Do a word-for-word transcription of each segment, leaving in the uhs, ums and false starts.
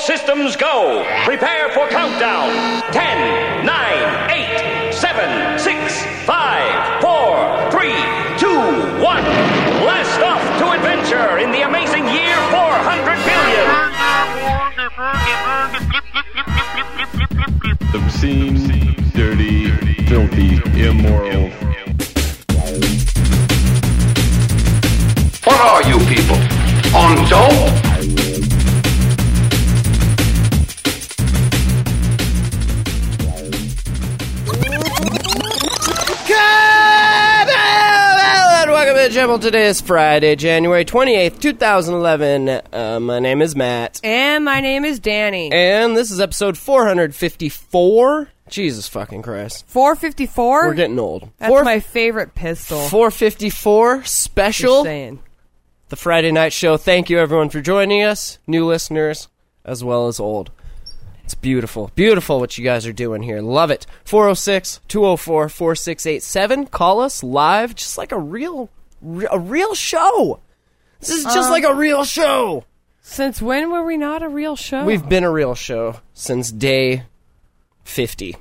systems go. Prepare for countdown. Ten, nine, eight, seven, six, five, four, three, two, one. Blast off to adventure in the amazing year four hundred billion. Obscene, dirty, filthy, immoral. What are you people? On dope? Welcome to the channel. Today is Friday, January twenty-eighth, twenty eleven. Uh, my name is Matt. And my name is Danny. And this is episode four hundred fifty-four. Jesus fucking Christ. four fifty-four? We're getting old. That's Four, my favorite pistol. four fifty-four special. Just saying. The Friday night show. Thank you everyone for joining us. New listeners as well as old. It's beautiful. Beautiful what you guys are doing here. Love it. four oh six, two oh four, four six eight seven. Call us live just like a real a real show. This is just Um, like a real show. Since when were we not a real show? We've been a real show since day fifty.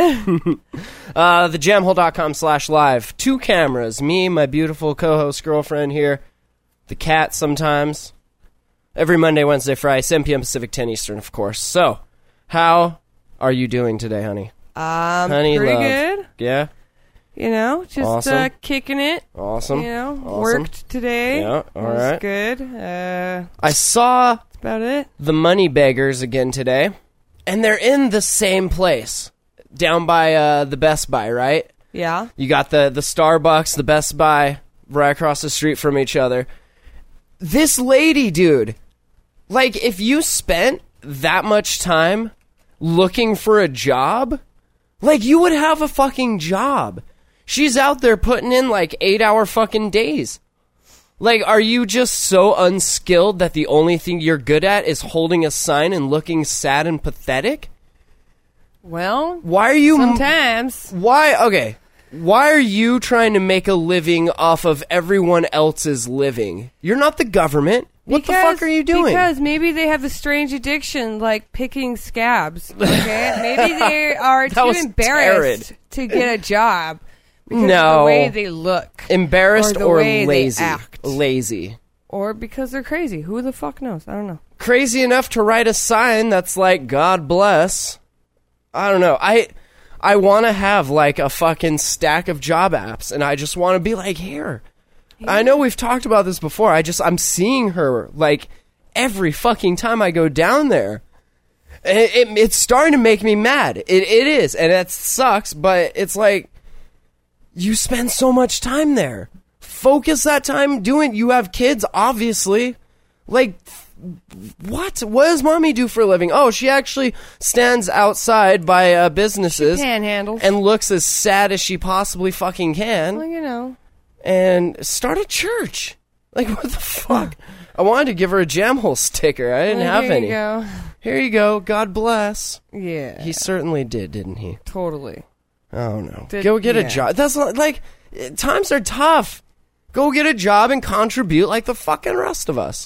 uh, the jamhole dot com slash live. Two cameras. Me, my beautiful co-host girlfriend here. The cat sometimes. Every Monday, Wednesday, Friday, seven p.m. Pacific, ten Eastern, of course. So, how are you doing today, honey? Um, honey, pretty love. good. Yeah? You know, just Awesome. uh, kicking it. Awesome. You know, Awesome. worked today. Yeah, all was right. good. Uh, I saw that's about it. the Money Beggars again today, and they're in the same place, down by uh, the Best Buy, right? Yeah. You got the, the Starbucks, the Best Buy, right across the street from each other. This lady, dude, like, if you spent that much time looking for a job, like, you would have a fucking job. She's out there putting in, like, eight-hour fucking days. Like, are you just so unskilled that the only thing you're good at is holding a sign and looking sad and pathetic? Well, Why are you... sometimes. Why? Okay. Why are you trying to make a living off of everyone else's living? You're not the government. What Because, the fuck are you doing? Because maybe they have a strange addiction, like picking scabs. Okay, maybe they are That too was embarrassed terrid. to get a job because No. of the way they look, Embarrassed or, the or way they lazy? act. Lazy. or because they're crazy. Who the fuck knows? I don't know. Crazy enough to write a sign that's like, God bless. I don't know. I I want to have like a fucking stack of job apps, and I just want to be like, here. I know we've talked about this before. I just, I'm seeing her, like, every fucking time I go down there. And it, it, it's starting to make me mad. It, it is, and that sucks, but it's like, you spend so much time there. Focus that time doing, you have kids, obviously. Like, what? What does mommy do for a living? Oh, she actually stands outside by uh, businesses. Panhandles. And looks as sad as she possibly fucking can. Well, you know. And start a church. Like, what the fuck? I wanted to give her a Jamhole sticker. I didn't Well, have here any. you go. Here you go. God bless. Yeah. He certainly did, didn't he? Totally. Oh, no. Did- Go get yeah. a job. That's not, like, eh, times are tough. Go get a job and contribute like the fucking rest of us.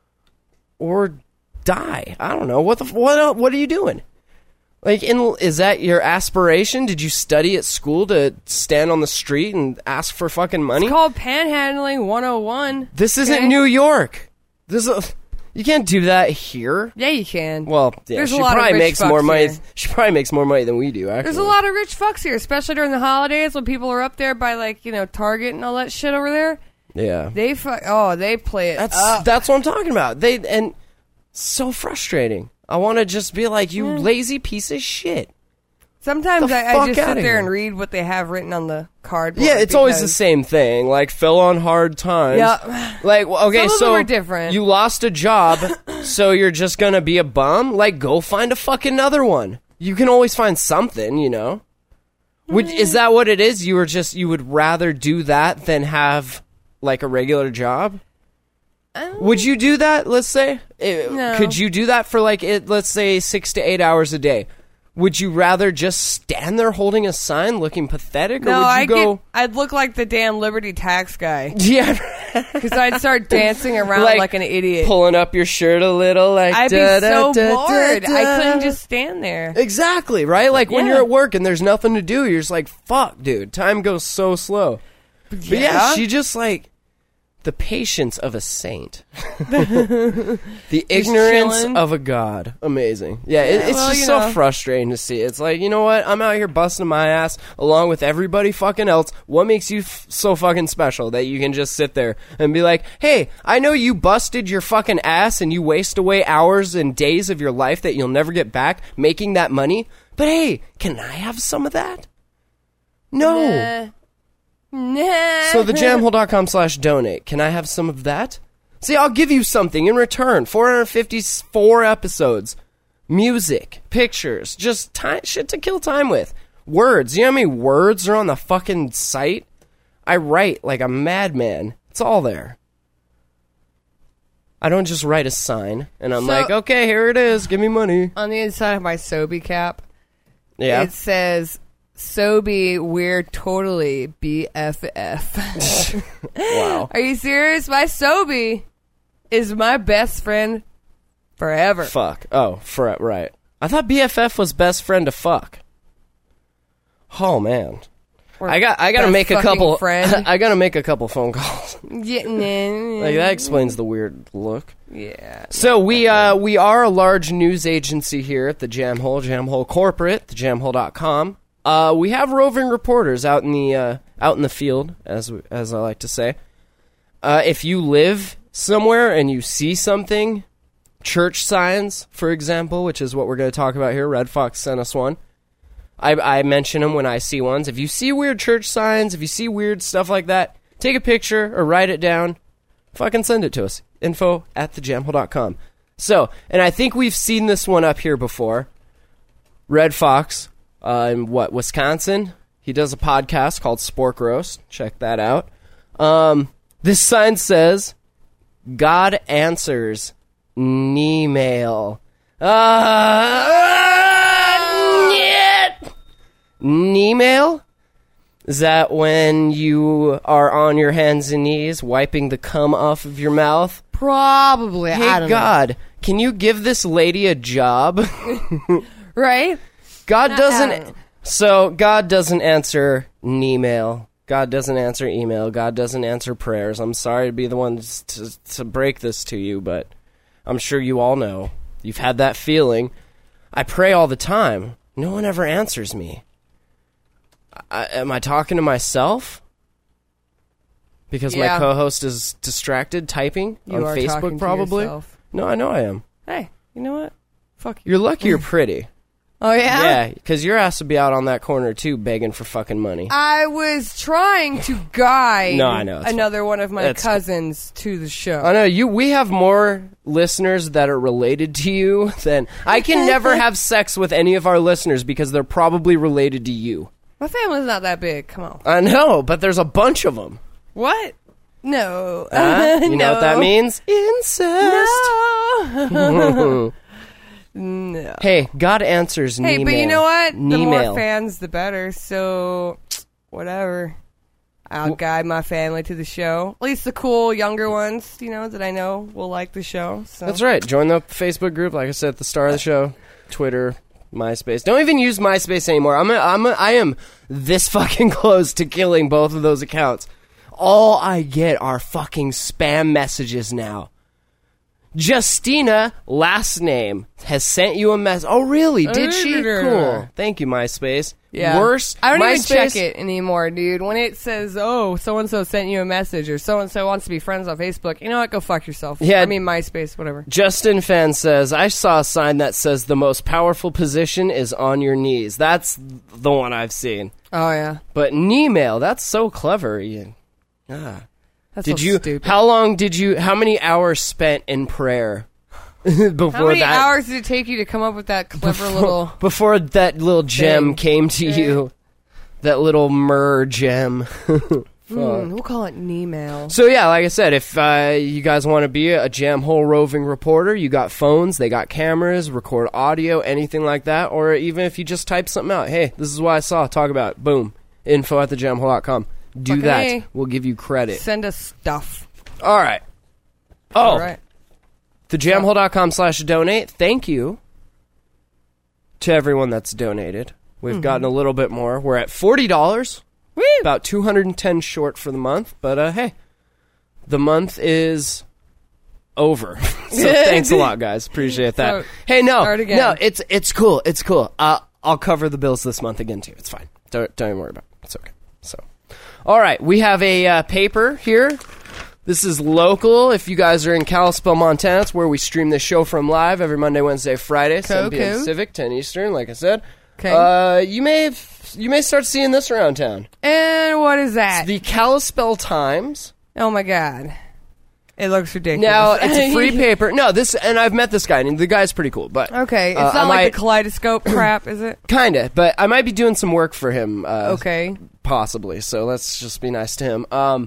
Or die. I don't know. What the, what, el- what are you doing? Like, in, is that your aspiration? Did you study at school to stand on the street and ask for fucking money? It's called Panhandling one oh one. This isn't okay? New York. This is, you can't do that here. Yeah, you can. Well, yeah, There's a she lot of probably rich makes fucks more money. here. She probably makes more money than we do. Actually, There's a lot of rich fucks here, especially during the holidays when people are up there by, like, you know, Target and all that shit over there. Yeah, They fu- oh, they play it that's up. that's what I'm talking about. They and so frustrating. I want to just be like, you lazy piece of shit. Sometimes the I, I fuck just sit outta there here. and read what they have written on the card. Yeah, it's always the same thing. Like, fell on hard times. Yeah. Like, well, okay, Some of so them are different. you lost a job, so you're just gonna be a bum? Like, go find a fucking other one. You can always find something, you know. Would is that what it is? You were just you would rather do that than have like a regular job? Um, Would you do that? Let's say, Eh, No. could you do that for like it? Let's say six to eight hours a day. Would you rather just stand there holding a sign looking pathetic, or No, would you I'd go... get, I'd look like the damn Liberty Tax guy. Yeah. Because I'd start dancing around Like, like, an idiot. Pulling up your shirt a little, like... I'd be da, so da, da, bored. da, da. I couldn't just stand there. Exactly, right? Like, when Yeah. you're at work and there's nothing to do, you're just like, fuck, dude. Time goes so slow. But yeah, Yeah. she just, like... The patience of a saint. The ignorance chilling. of a god. Amazing. Yeah, it, Yeah, it's well, just you so know. frustrating to see. It's like, you know what? I'm out here busting my ass along with everybody fucking else. What makes you f- so fucking special that you can just sit there and be like, hey, I know you busted your fucking ass and you waste away hours and days of your life that you'll never get back making that money, but hey, can I have some of that? No. Nah. Nah. So the jamhole.com slash donate. Can I have some of that? See, I'll give you something in return. four hundred fifty-four episodes. Music. Pictures. Just time, shit to kill time with. Words. You know how many words are on the fucking site? I write like a madman. It's all there. I don't just write a sign and I'm So- like, okay, here it is. Give me money. On the inside of my Sobe cap, Yeah. it says, Sobe, we're totally B F F. Wow. Are you serious? My Sobe is my best friend forever. Fuck. Oh, for, right. I thought B F F was best friend to fuck. Oh, man. Or I got. I got to best make a fucking couple. Friend. I got to make a couple phone calls. Yeah, nah, Like that explains the weird look. yeah. So we uh we are a large news agency here at the Jam Hole, Jam Hole Corporate, the jam hole dot com. Uh, we have roving reporters out in the uh, out in the field, as we- as I like to say. Uh, if you live somewhere and you see something, church signs, for example, which is what we're going to talk about here. Red Fox sent us one. I, I mention them when I see ones. If you see weird church signs, if you see weird stuff like that, take a picture or write it down. Fucking send it to us. Info at the jam hole dot com. So, and I think we've seen this one up here before. Red Fox, uh, in what, Wisconsin? He does a podcast called Spork Roast. Check that out. Um, this sign says, God answers Knee-mail. Uh, nyet. Knee-mail? Is that when you are on your hands and knees wiping the cum off of your mouth? Probably. I Hey, don't God, can you give this lady a job? know. Right? God I doesn't... don't. So, God doesn't answer knee-mail. God doesn't answer email. God doesn't answer prayers. I'm sorry to be the one to, to break this to you, but I'm sure you all know. You've had that feeling. I pray all the time. No one ever answers me. I, am I talking to myself? Because Yeah. my co-host is distracted typing You on are Facebook, talking to probably. yourself. No, I know I am. Hey, you know what? Fuck you. You're lucky you're pretty. Oh, yeah? Yeah, because your ass would be out on that corner, too, begging for fucking money. I was trying to guide No, I know, it's another one of my That's- cousins to the show. I know you. We have more listeners that are related to you than I can never have sex with any of our listeners because they're probably related to you. My family's not that big. Come on. I know, but there's a bunch of them. What? No. Huh? You know what that No. means? Incest. No. No. Hey, God answers Hey, knee but you mail. know what? The Knee more mail. fans, the better. So, whatever. I'll guide my family to the show. At least the cool younger ones, you know, that I know will like the show. So. That's right. Join the Facebook group, like I said at the start of the show. Twitter, MySpace. Don't even use MySpace anymore. I'm a, I'm a, I am this fucking close to killing both of those accounts. All I get are fucking spam messages now. Justina, last name, has sent you a message. Oh, really? Did she? Cool. Thank you, MySpace. Yeah. Worse. I don't MySpace, even check it anymore, dude. When it says, oh, so-and-so sent you a message or so-and-so wants to be friends on Facebook, you know what? Go fuck yourself. Yeah. I mean, MySpace, whatever. Justin Fan says, I saw a sign that says the most powerful position is on your knees. That's the one I've seen. Oh, yeah. But knee mail, that's so clever, Ian. Ah. That's Did so you, stupid. how long did you, how many hours spent in prayer before How many that? hours did it take you to come up with that clever little... Before that little gem Thing. came to Thing. you. That little myrrh gem. Fuck. Mm, we'll call it an email. So yeah, like I said, if uh, you guys want to be a jam hole roving reporter, you got phones, they got cameras, record audio, anything like that, or even if you just type something out, hey, this is what I saw, talk about it, boom, info at the jam hole dot com. Do Fucking that. A. We'll give you credit. Send us stuff. All right. Oh, All right. the jam hole dot com slash donate. Thank you to everyone that's donated. We've Mm-hmm. gotten a little bit more. We're at forty dollars. Woo! About two hundred ten short for the month, but uh, hey, the month is over. So thanks a lot, guys. Appreciate that. So, hey, no, start again. no, it's it's cool. It's cool. Uh, I'll cover the bills this month again too. It's fine. Don't don't even worry about it. It's okay. So, all right, we have a uh, paper here. This is local. If you guys are in Kalispell, Montana, it's where we stream this show from live every Monday, Wednesday, Friday, seven p.m. cool. Pacific, ten Eastern. Like I said. Okay. Uh, you may have, you may start seeing this around town. And what is that? The Kalispell Times. Oh my god. It looks ridiculous. Now it's a free paper. No, this and I've met this guy, and the guy's pretty cool. But Okay, it's uh, not I like might- the kaleidoscope crap, is it? kinda. But I might be doing some work for him. Uh, Okay. possibly. So let's just be nice to him. Um,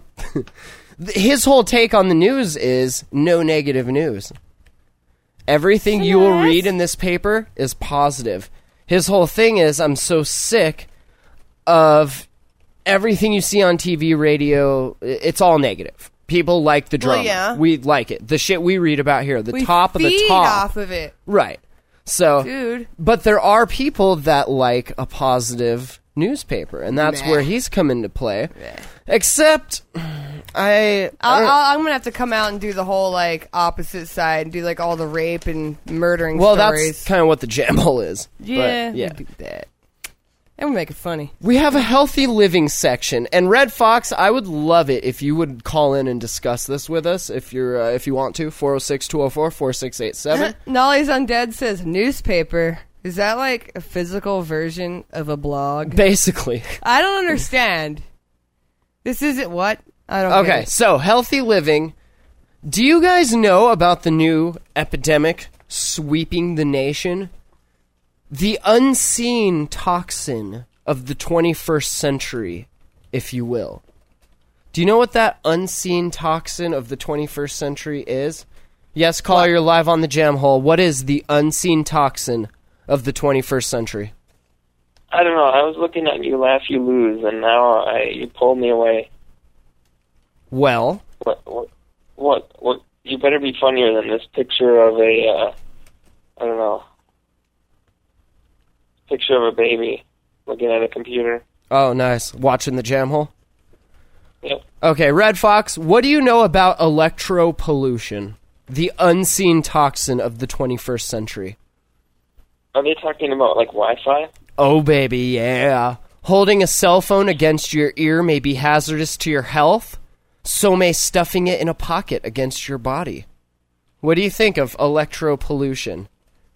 his whole take on the news is no negative news. Everything you will Yes. read in this paper is positive. His whole thing is, I'm so sick of everything you see on T V, radio. It's all negative. People like the Well, drama. yeah. We like it. The shit we read about here, the We top of the feed top. off of it. Right. So, Dude. but there are people that like a positive newspaper, and that's Meh. where he's come into play. Except, I, I I'll, don't- I'll, I'm gonna have to come out and do the whole like opposite side and do like all the rape and murdering well, stories. that's kind of what the jam hole is. yeah, But, yeah. we'll do that. And we'll make it funny. We have a healthy living section, and Red Fox, I would love it if you would call in and discuss this with us if you're uh, if you want to. four oh six, two oh four, four six eight seven. Nolly's Undead says newspaper. Is that like a physical version of a blog? Basically. I don't understand. This isn't what? I don't Okay, get it. so healthy living. Do you guys know about the new epidemic sweeping the nation? The unseen toxin of the twenty-first century, if you will. Do you know what that unseen toxin of the twenty-first century is? Yes, caller, you're live on the jam hole. What is the unseen toxin of the twenty-first century? I don't know. I was looking at you laugh, you lose, and now I you pulled me away. Well, What? What? What? What? You better be funnier than this picture of a. Uh, I don't know. Picture of a baby looking at a computer. oh, nice. Watching the jam hole? Yep. Okay, Red Fox, what do you know about electropollution? The unseen toxin of the twenty-first century. Are they talking about like Wi-Fi? Oh, baby, yeah. Holding a cell phone against your ear may be hazardous to your health. So may stuffing it in a pocket against your body. What do you think of electropollution?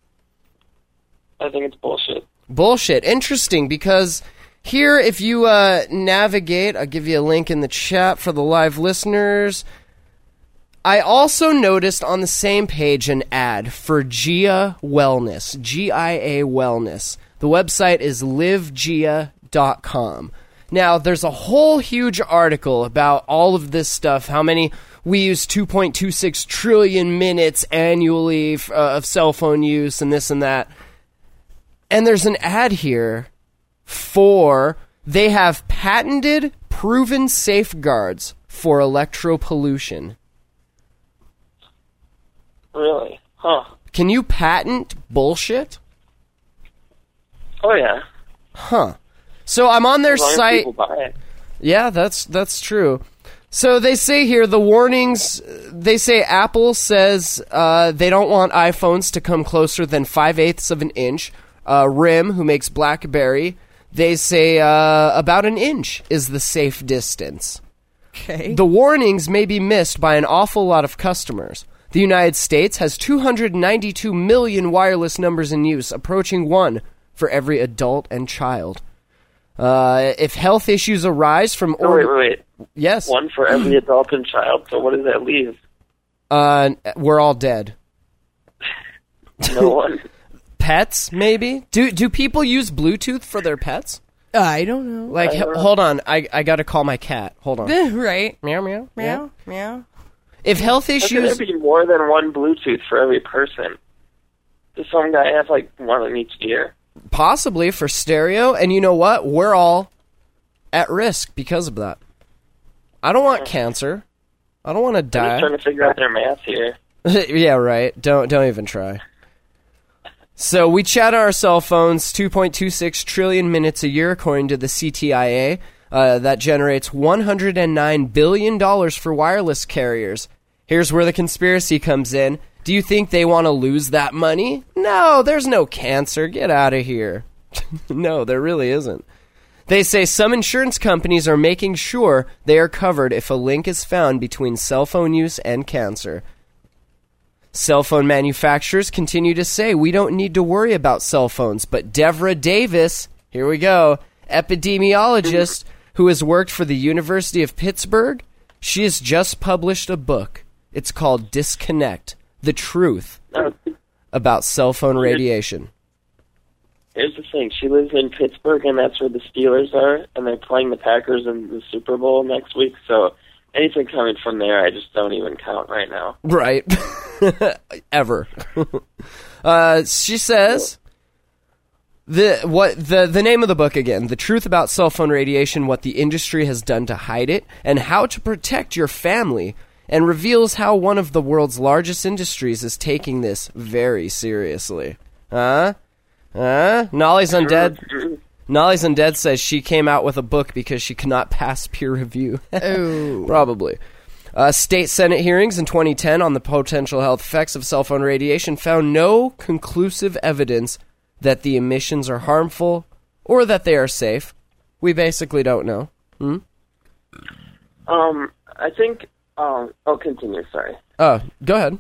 I think it's bullshit. Bullshit. Interesting, because here, if you uh, navigate, I'll give you a link in the chat for the live listeners. I also noticed on the same page an ad for Gia Wellness, G I A Wellness. The website is live gia dot com. Now, there's a whole huge article about all of this stuff, how many we use two point two six trillion minutes annually f- uh, of cell phone use and this and that. And there's an ad here for, they have patented, proven safeguards for electropollution. Really? Huh? Can you patent bullshit? Oh yeah. Huh. So I'm on their As long as site. people buy it. Yeah, that's that's true. So they say here the warnings. They say Apple says uh, they don't want iPhones to come closer than five eighths of an inch. Uh, RIM, who makes BlackBerry, they say uh, about an inch is the safe distance. Okay. The warnings may be missed by an awful lot of customers. The United States has two hundred ninety-two million wireless numbers in use, approaching one for every adult and child. Uh, if health issues arise from... Oh, wait, wait, wait. Yes. One for every adult and child. So what does that leave? Uh, we're all dead. No one. Pets, maybe? Do do people use Bluetooth for their pets? I don't know. Like, h- hold on. I, I got to call my cat. Hold on. Right. Meow, meow. Meow, meow. If health How could issues... there be more than one Bluetooth for every person? Does some guy have, like, one in each ear? Possibly for stereo. And you know what? We're all at risk because of that. I don't want cancer. I don't want to I'm die. just trying to figure out their math here. Yeah, right. Don't don't even try. So we chat on our cell phones two point two six trillion minutes a year, according to the C T I A. Uh, that generates one hundred nine billion dollars for wireless carriers. Here's where the conspiracy comes in. Do you think they want to lose that money? No, there's no cancer. Get out of here. No, there really isn't. They say some insurance companies are making sure they are covered if a link is found between cell phone use and cancer. Cell phone manufacturers continue to say we don't need to worry about cell phones, but Deborah Davis, here we go, epidemiologist who has worked for the University of Pittsburgh, she has just published a book. It's called Disconnect, The Truth About Cell Phone Radiation. Here's the thing. She lives in Pittsburgh, and that's where the Steelers are, and they're playing the Packers in the Super Bowl next week, so anything coming from there, I just don't even count right now. Right. Ever. uh, she says... The what the the name of the book again, The Truth About Cell Phone Radiation, What the Industry Has Done to Hide It, and How to Protect Your Family, and reveals how one of the world's largest industries is taking this very seriously. Huh? Huh? Nolly's Undead Nolly's Undead says she came out with a book because she cannot pass peer review. Oh. Probably. Uh, state Senate hearings in twenty ten on the potential health effects of cell phone radiation found no conclusive evidence that the emissions are harmful or that they are safe. We basically don't know. Hmm? Um, I think, um, I'll continue, sorry. Oh, go ahead.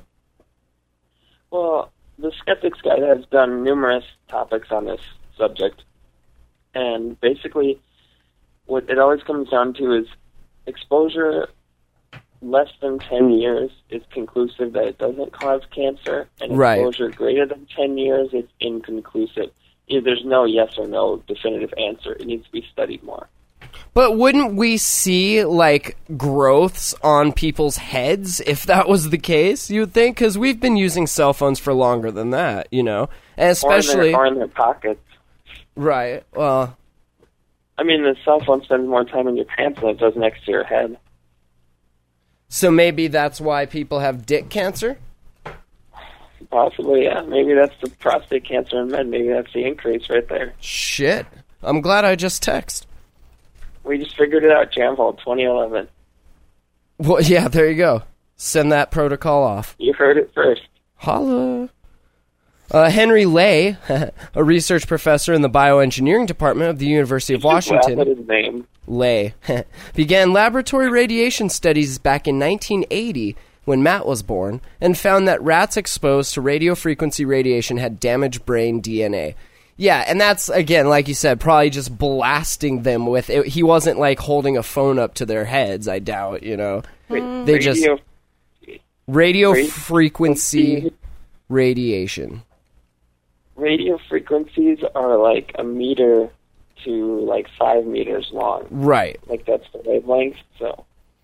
Well, the Skeptics Guide has done numerous topics on this subject, and basically what it always comes down to is exposure less than ten years is conclusive that it doesn't cause cancer, and Right. exposure greater than ten years is inconclusive. There's no yes or no definitive answer. It needs to be studied more. But wouldn't we see, like, growths on people's heads if that was the case, you would think? Because we've been using cell phones for longer than that, you know? And especially... Or in their, or in their pockets. Right, well... I mean, the cell phone spends more time in your pants than it does next to your head. So maybe that's why people have dick cancer? Possibly, yeah. Maybe that's the prostate cancer in men. Maybe that's the increase right there. Shit. I'm glad I just text. We just figured it out, Jamvault, twenty eleven. Well, yeah, there you go. Send that protocol off. You heard it first. Holla. Uh, Henry Lay, a research professor in the bioengineering department of the University of Washington. Laugh at his name. Lay, began laboratory radiation studies back in nineteen eighty when Matt was born, and found that rats exposed to radiofrequency radiation had damaged brain D N A. Yeah, and that's, again, like you said, probably just blasting them with it. He wasn't, like, holding a phone up to their heads, I doubt, you know. Mm. They just... Radio, radio frequency radiation. Radio frequencies are like a meter to like five meters long. Right. Like that's the wavelength. So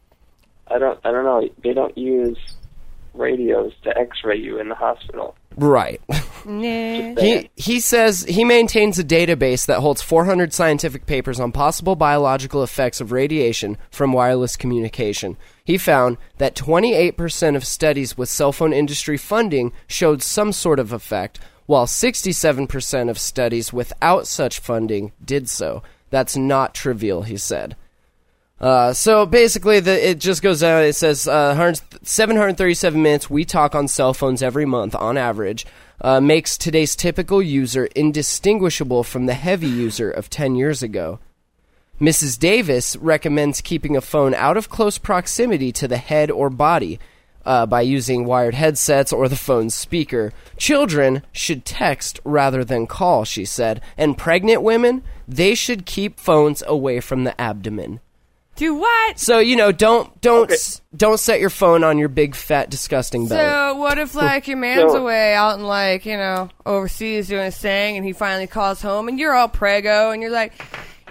I don't, I don't know. They don't use radios to X-ray you in the hospital. Right. Nah. He he says he maintains a database that holds four hundred scientific papers on possible biological effects of radiation from wireless communication. He found that twenty-eight percent of studies with cell phone industry funding showed some sort of effect, while sixty-seven percent of studies without such funding did so. That's not trivial, he said. Uh, so basically, the, it just goes down. It says uh, seven hundred thirty-seven minutes we talk on cell phones every month on average uh, makes today's typical user indistinguishable from the heavy user of ten years ago. Missus Davis recommends keeping a phone out of close proximity to the head or body uh, by using wired headsets or the phone's speaker. Children should text rather than call, she said, and pregnant women, they should keep phones away from the abdomen. Do what? So, you know, don't don't Okay. s- don't set your phone on your big fat disgusting belly. So what if like your man's So- away out in like, you know, overseas doing his thing and he finally calls home and you're all prego and you're like,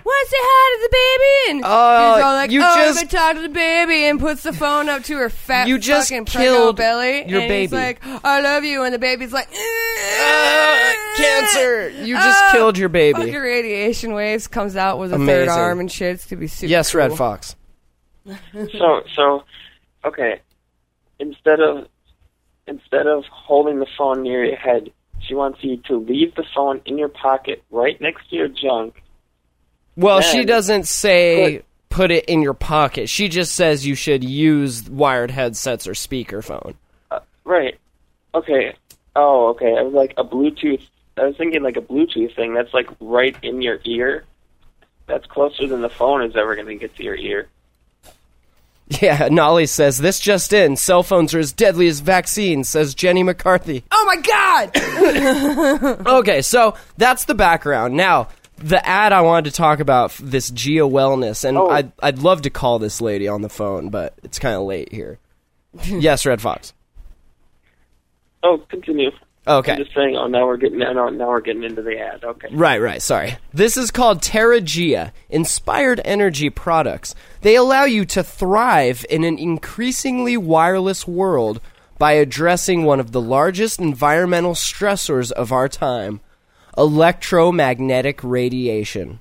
want to say hi to the baby? And Oh, she's all like, you oh, just- I'm gonna talk to the baby, and puts the phone up to her fat You just fucking killed preggo belly. your and baby. he's like, I love you, and the baby's like, Uh, cancer. You just Ah, killed your baby. Fucking radiation waves, comes out with a Amazing. third arm and shit. It's gonna be super Yes, cool. Red Fox. So, so, okay. Instead of instead of holding the phone near your head, she wants you to leave the phone in your pocket, right next to your junk. Well, Then- she doesn't say Good. put it in your pocket. She just says you should use wired headsets or speakerphone. Uh, right. Okay. Oh, okay. I was like a Bluetooth. I was thinking like a Bluetooth thing that's like right in your ear. That's closer than the phone is ever going to get to your ear. Yeah, Nolly says, this just in. Cell phones are as deadly as vaccines, says Jenny McCarthy. Oh my god! Okay, so that's the background. Now, the ad I wanted to talk about, f- this Gia Wellness, and Oh. I'd, I'd love to call this lady on the phone, but it's kind of late here. Yes, Red Fox. Oh, continue. Okay. I'm just saying. Oh, now we're getting. Now, now we're getting into the ad. Okay. Right, right, sorry. This is called Terra Gia, Inspired Energy Products. They allow you to thrive in an increasingly wireless world by addressing one of the largest environmental stressors of our time, electromagnetic radiation.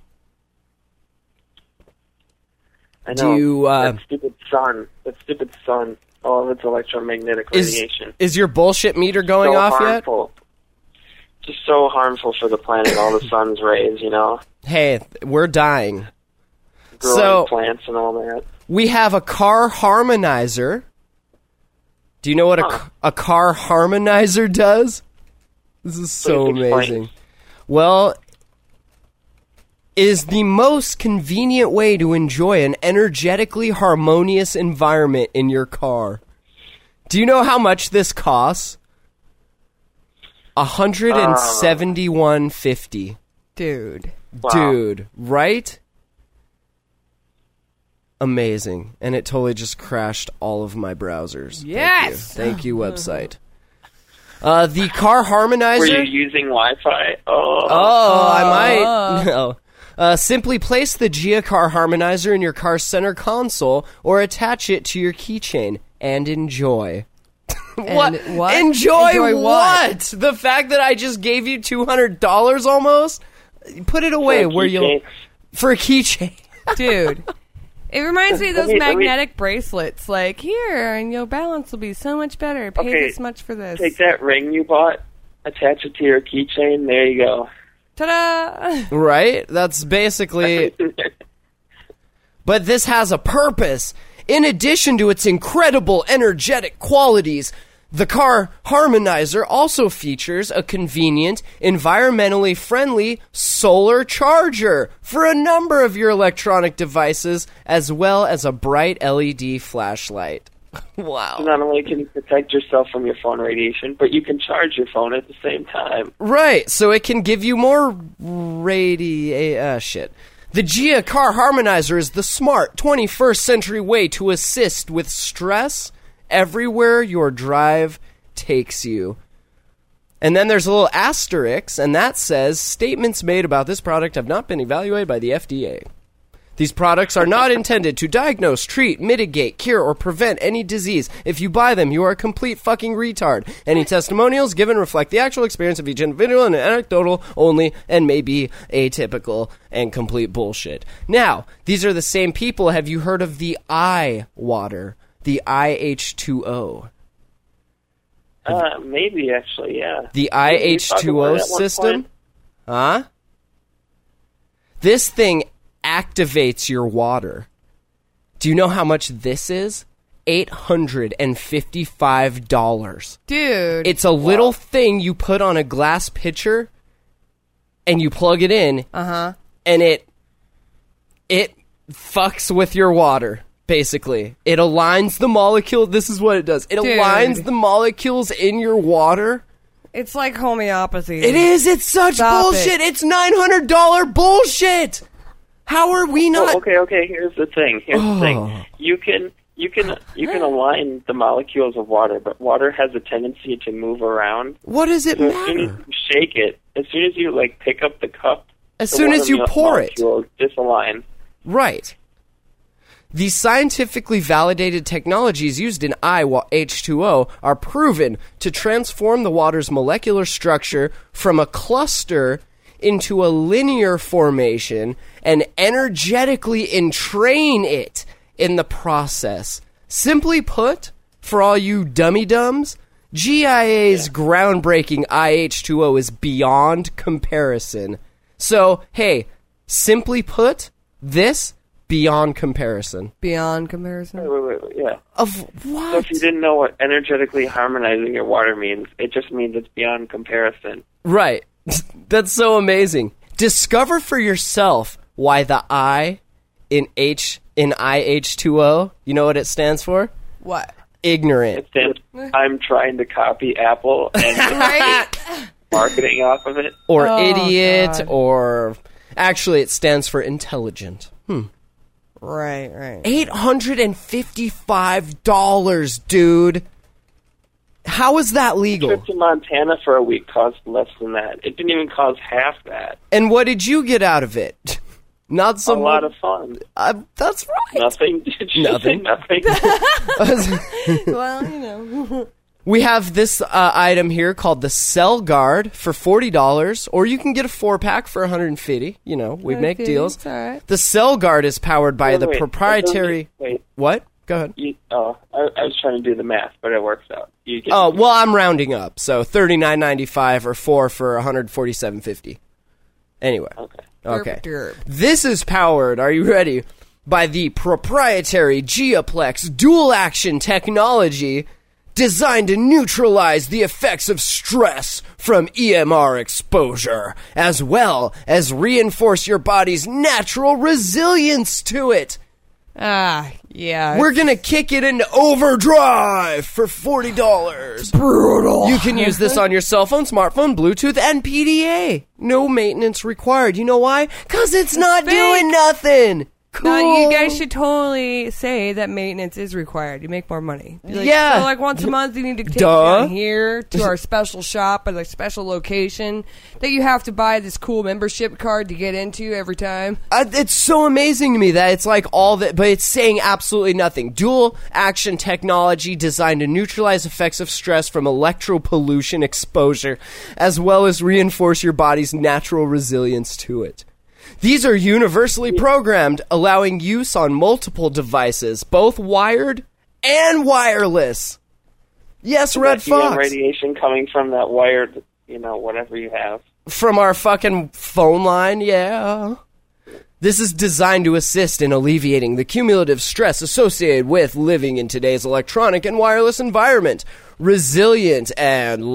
I Do know. you, uh, that stupid sun. That stupid sun. All of its electromagnetic Is, radiation. is your bullshit meter going so off harmful. Just so harmful for the planet. All the sun's rays, you know, yet? Hey, we're dying. growing So- plants and all that. We have a car harmonizer. Do you know what a, Huh. ca- a car harmonizer does? This is so Please explain. amazing. Well, is the most convenient way to enjoy an energetically harmonious environment in your car. Do you know how much this costs? one hundred seventy-one fifty. Dude. Wow. Dude, right? Amazing. And it totally just crashed all of my browsers. Yes! Thank you, Thank you website. Uh, the car harmonizer. Were you using Wi-Fi? Oh. Oh, I might. No. Uh, simply place the Gia Car Harmonizer in your car's center console or attach it to your keychain and enjoy. what? And what? Enjoy, Enjoy what? what? The fact that I just gave you two hundred dollars almost? Put it away For a where you'll... keychain. For a keychain. Dude. It reminds me of those Let me- let me- magnetic bracelets. Like, here, and your balance will be so much better. Pay Okay, this much for this. Take that ring you bought, attach it to your keychain. There you go. Ta-da! Right? That's basically... But this has a purpose. In addition to its incredible energetic qualities, the car harmonizer also features a convenient, environmentally friendly solar charger for a number of your electronic devices, as well as a bright L E D flashlight. Wow. Not only can you protect yourself from your phone radiation, but you can charge your phone at the same time. Right, so it can give you more radi... Uh, shit. The Gia Car Harmonizer is the smart twenty-first century way to assist with stress everywhere your drive takes you. And then there's a little asterisk, and that says, statements made about this product have not been evaluated by the F D A. These products are not intended to diagnose, treat, mitigate, cure, or prevent any disease. If you buy them, you are a complete fucking retard. Any testimonials given reflect the actual experience of each individual and anecdotal only and may be atypical and complete bullshit. Now, these are the same people. Have you heard of the eye water? The I H two O. Uh, maybe, actually, yeah. The Didn't we I H two talk O about it at one system? point? Huh? This thing activates your water. Do you know how much this is? eight hundred fifty-five dollars. Dude. It's a little thing you put on a glass pitcher and you plug it in. Uh-huh. And it it fucks with your water, basically. It aligns the molecule. This is what it does. It Dude. aligns the molecules in your water. It's like homeopathy. It is. It's such Stop bullshit. it. It's nine hundred dollars bullshit. How are we not? Well, okay, okay. Here's the thing. Here's Oh. the thing. You can you can you can align the molecules of water, but water has a tendency to move around. What does it So as soon as matter? you shake it, as soon as you like pick up the cup As the soon water as you mo- pour it. molecules disalign. Right. The scientifically validated technologies used in I H two O are proven to transform the water's molecular structure from a cluster into a linear formation and energetically entrain it in the process. Simply put, for all you dummy-dums, G I A's yeah. groundbreaking I H two O is beyond comparison. So, hey, simply put, this beyond comparison. Beyond comparison? Wait, wait, wait, yeah. Of what? So if you didn't know what energetically harmonizing your water means, it just means it's beyond comparison. Right. That's so amazing. Discover for yourself why the I in H in I H two O, you know what it stands for? What? It Ignorant. stands I'm trying to copy Apple and Right? marketing off of it. Or Oh, idiot, God. or... Actually, it stands for intelligent. Hmm. Right, right. eight hundred fifty-five dollars, dude. How is that legal? Trip to Montana for a week cost less than that. It didn't even cost half that. And what did you get out of it? Not so a lot of fun. Uh, that's right. Nothing. Did you Nothing. say nothing? Well, you know. We have this uh, item here called the Cell Guard for forty dollars, or you can get a four-pack for one hundred fifty dollars. You know, we make deals. It's all right. The Cell Guard is powered by Wait, the wait, proprietary... Wait. What? Go ahead. You, oh, I, I was trying to do the math, but it works out. You get Oh, well, I'm rounding up. So thirty-nine ninety-five or four for one hundred forty-seven fifty. Anyway. Okay. Okay. Derp. This is powered, are you ready, by the proprietary Geoplex dual-action technology designed to neutralize the effects of stress from E M R exposure, as well as reinforce your body's natural resilience to it. Ah, yeah. We're gonna kick it into overdrive for forty dollars. brutal. You can use this on your cell phone, smartphone, Bluetooth, and P D A. No maintenance required. You know why? Because it's not fake. doing nothing. Cool. No, you guys should totally say that maintenance is required. You make more money. Be like, Yeah. So like once a month, you need to take Duh. down here to our special shop at a special location that you have to buy this cool membership card to get into every time. Uh, it's so amazing to me that it's like all that, but it's saying absolutely nothing. Dual action technology designed to neutralize effects of stress from electropollution exposure, as well as reinforce your body's natural resilience to it. These are universally programmed, allowing use on multiple devices, both wired and wireless. Yes, Red That E M Fox. radiation coming from that wired, you know, whatever you have. From our fucking phone line, yeah. This is designed to assist in alleviating the cumulative stress associated with living in today's electronic and wireless environment. Resilient and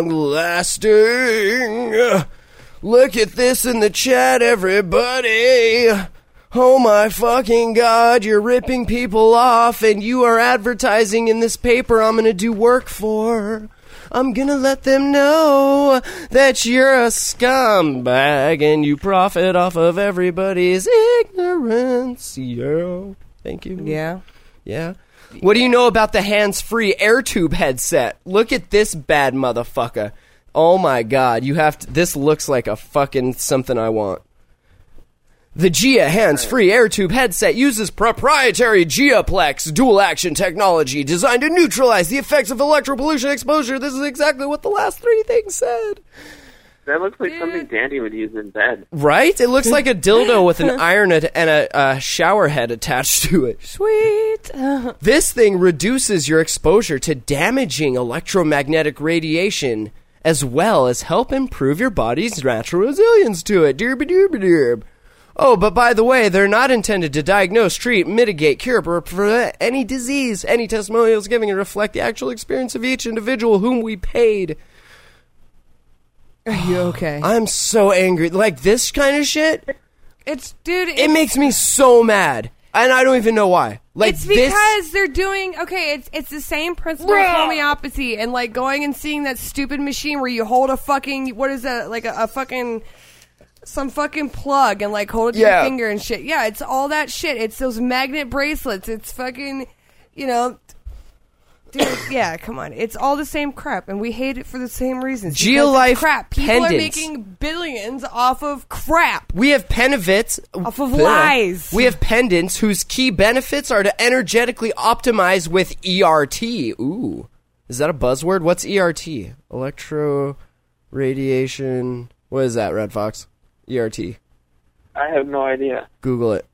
long-lasting. Look at this in the chat, everybody. Oh my fucking God, you're ripping people off and you are advertising in this paper I'm gonna do work for. I'm gonna let them know that you're a scumbag and you profit off of everybody's ignorance. Yeah. Thank you. Yeah. Yeah. What do you know about the hands-free AirTube headset? Look at this bad motherfucker. Oh my God, you have to, this looks like a fucking something I want. The Gia hands-free AirTube headset uses proprietary Geoplex dual-action technology designed to neutralize the effects of electropollution exposure. This is exactly what the last three things said. That looks like something Danny would use in bed. Right? It looks like a dildo with an iron and a, a shower head attached to it. Sweet. This thing reduces your exposure to damaging electromagnetic radiation, as well as help improve your body's natural resilience to it. Derby-derby-derb. Oh, but by the way, they're not intended to diagnose, treat, mitigate, cure, or prevent any disease. Any testimonials given reflect the actual experience of each individual whom we paid. Are you okay? I'm so angry. Like, this kind of shit, It's, dude, it makes me so mad. And I don't even know why. Like, it's because this, they're doing okay. It's it's the same principle of homeopathy and like going and seeing that stupid machine where you hold a fucking what is that like a, a fucking some fucking plug and like hold it to Yeah. your finger and shit. Yeah, it's all that shit. It's those magnet bracelets. It's fucking, you know. Dude, yeah, come on. It's all the same crap, and we hate it for the same reasons. Because Geolife it's crap. People are pendants. making billions off of crap. We have pendants. Off of lies. We have pendants whose key benefits are to energetically optimize with E R T. Ooh. Is that a buzzword? What's E R T? Electro radiation. What is that, Red Fox? E R T. I have no idea. Google it.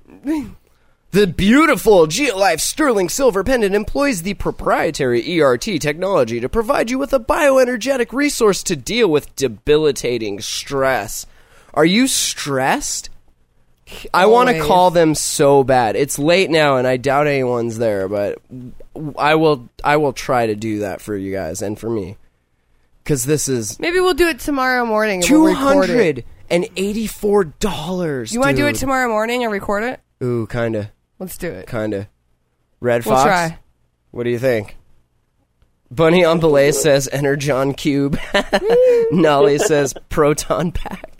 The beautiful Geolife Sterling Silver Pendant employs the proprietary E R T technology to provide you with a bioenergetic resource to deal with debilitating stress. Are you stressed? I want to Always. call them so bad. It's late now and I doubt anyone's there, but I will I will try to do that for you guys and for me. Cuz this is Maybe we'll do it tomorrow morning and two we'll record it. hundred eighty-four dollars. You want to do it dude. tomorrow morning and record it? Ooh, kind of. Let's do it. Kinda. Red We'll Fox? try. What do you think? Bunny on Belay says Energon Cube. Nolly says Proton Pack.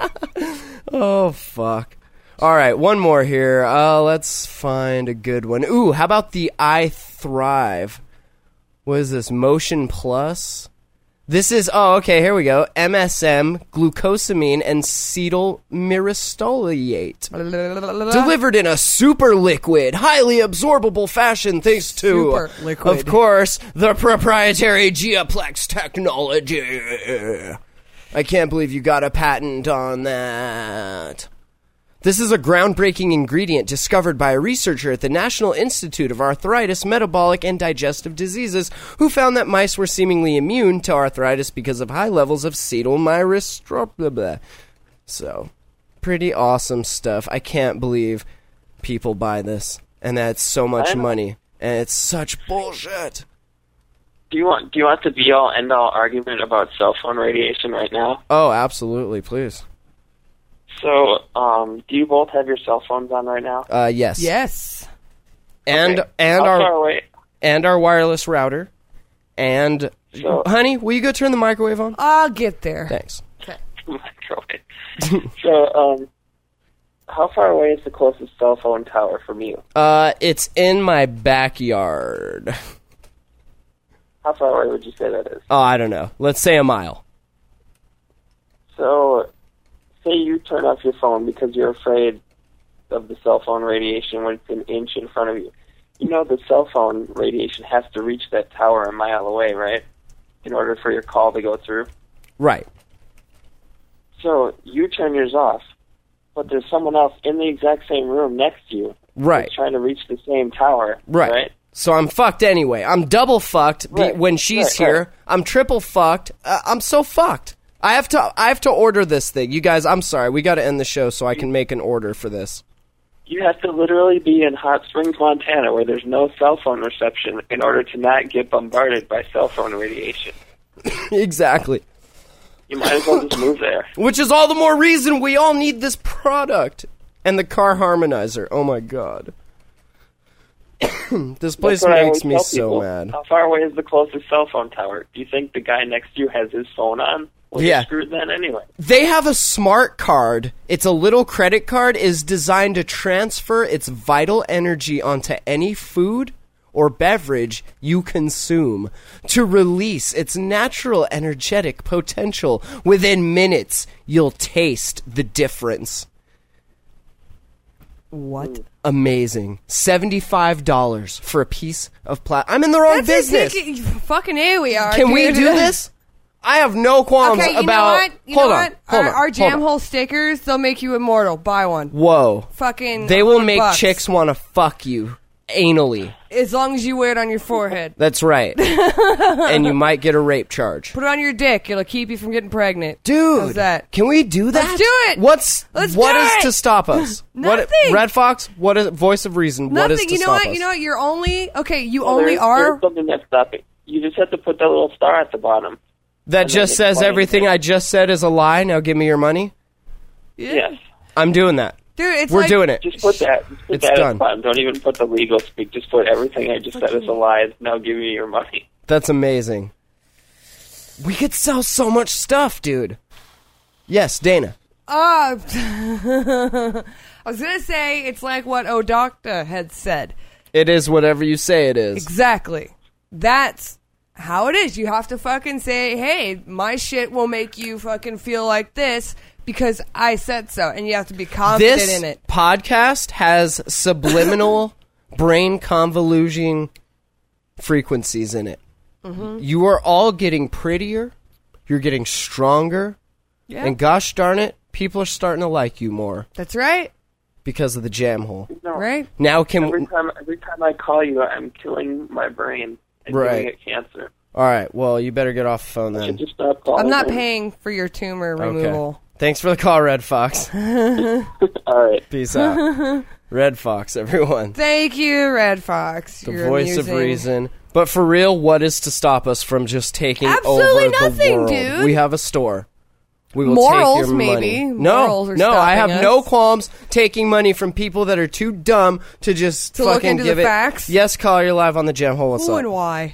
Oh, fuck. Alright, one more here. Uh, let's find a good one. Ooh, how about the I Thrive? What is this? Motion Plus? This is, oh, okay, here we go. M S M, glucosamine, and cetyl myristoyate. Delivered in a super liquid, highly absorbable fashion thanks to, Super liquid. of course, the proprietary Geoplex technology. I can't believe you got a patent on that. This is a groundbreaking ingredient discovered by a researcher at the National Institute of Arthritis, Metabolic, and Digestive Diseases who found that mice were seemingly immune to arthritis because of high levels of cetyl myristoyate. So, pretty awesome stuff. I can't believe people buy this, and that's so much I know. money, and it's such bullshit. Do you want do you want the be all end all argument about cell phone radiation right now? Oh, absolutely, please. So, um, do you both have your cell phones on right now? Uh, yes. Yes. And Okay. and How our far away? and our wireless router. And So- honey, will you go turn the microwave on? I'll get there. Thanks. Microwave. So, um, how far away is the closest cell phone tower from you? Uh, it's in my backyard. How far away would you say that is? Oh, I don't know. Let's say a mile. So, say you turn off your phone because you're afraid of the cell phone radiation when it's an inch in front of you. You know the cell phone radiation has to reach that tower a mile away, right? In order for your call to go through. Right. So, you turn yours off, but there's someone else in the exact same room next to you Right. that's trying to reach the same tower, Right. right? So I'm fucked anyway. I'm double fucked be- Right. when she's Right, here. right. I'm triple fucked. Uh, I'm so fucked. I have to. I have to order this thing. You guys, I'm sorry. We got to end the show so I can make an order for this. You have to literally be in Hot Springs, Montana, where there's no cell phone reception in order to not get bombarded by cell phone radiation. Exactly. You might as well just move there. Which is all the more reason we all need this product. And the car harmonizer. Oh my god. This place That's what I makes always me tell so people. mad. How far away is the closest cell phone tower? Do you think the guy next to you has his phone on? Well, Yeah. you're screwed then anyway. They have a smart card. It's a little credit card is designed to transfer its vital energy onto any food or beverage you consume to release its natural energetic potential. Within minutes, you'll taste the difference. What? Amazing. seventy-five dollars for a piece of plastic. I'm in the wrong That's business. exactly- fucking A we are. Can we dude. do this? I have no qualms Okay, you about. know what? You hold know on, what? hold our, on. our hold jam on. hole stickers, they'll make you immortal. Buy one. Whoa. Fucking. They will one hundred make bucks. chicks want to fuck you anally. As long as you wear it on your forehead. That's right. And you might get a rape charge. Put it on your dick. It'll keep you from getting pregnant. Dude, How's that? can we do that? Let's do it! What's Let's what do is it! to stop us? What, Nothing. Red Fox, what is voice of reason? What is Nothing. to You know stop what? us? You know what? You're only okay. You Well, only there's, are. There's something that's stopping. You just have to put that little star at the bottom. that and just then says explain everything it. I just said is a lie. Now give me your money. Yes. I'm doing that. Dude, it's We're like, doing it. Just put that. Just put It's that done. at the bottom. Don't even put the legal speak. Just put everything I just said is a lie. Now give me your money. That's amazing. We could sell so much stuff, dude. Yes, Dana. Uh, I was gonna say it's like what O'Docta had said. It is whatever you say it is. Exactly. that's how it is. You have to fucking say, hey, my shit will make you fucking feel like this because I said so. And you have to be confident This in it. podcast has subliminal brain convolution frequencies in it. Mm-hmm. You are all getting prettier. You're getting stronger. Yeah. And gosh darn it, people are starting to like you more That's right. because of the jam hole. No. Right? Now can Every we... time, every time I call you, I'm killing my brain and Right. giving it cancer. All right, well, you better get off the phone I should then. just stop calling. I'm not them. paying for your tumor Okay. removal. Thanks for the call, Red Fox. All right. Peace out. Red Fox, everyone. Thank you, Red Fox. The You're voice of amusing. reason. But for real, what is to stop us from just taking Absolutely over nothing, the world? dude. We have a store. We will Morals, take your money. maybe. No, Morals are no, I have stopping no us. qualms taking money from people that are too dumb to just To look fucking into give the it. facts? Yes, caller, you're live on the Jam Hole. What's Who up? and why?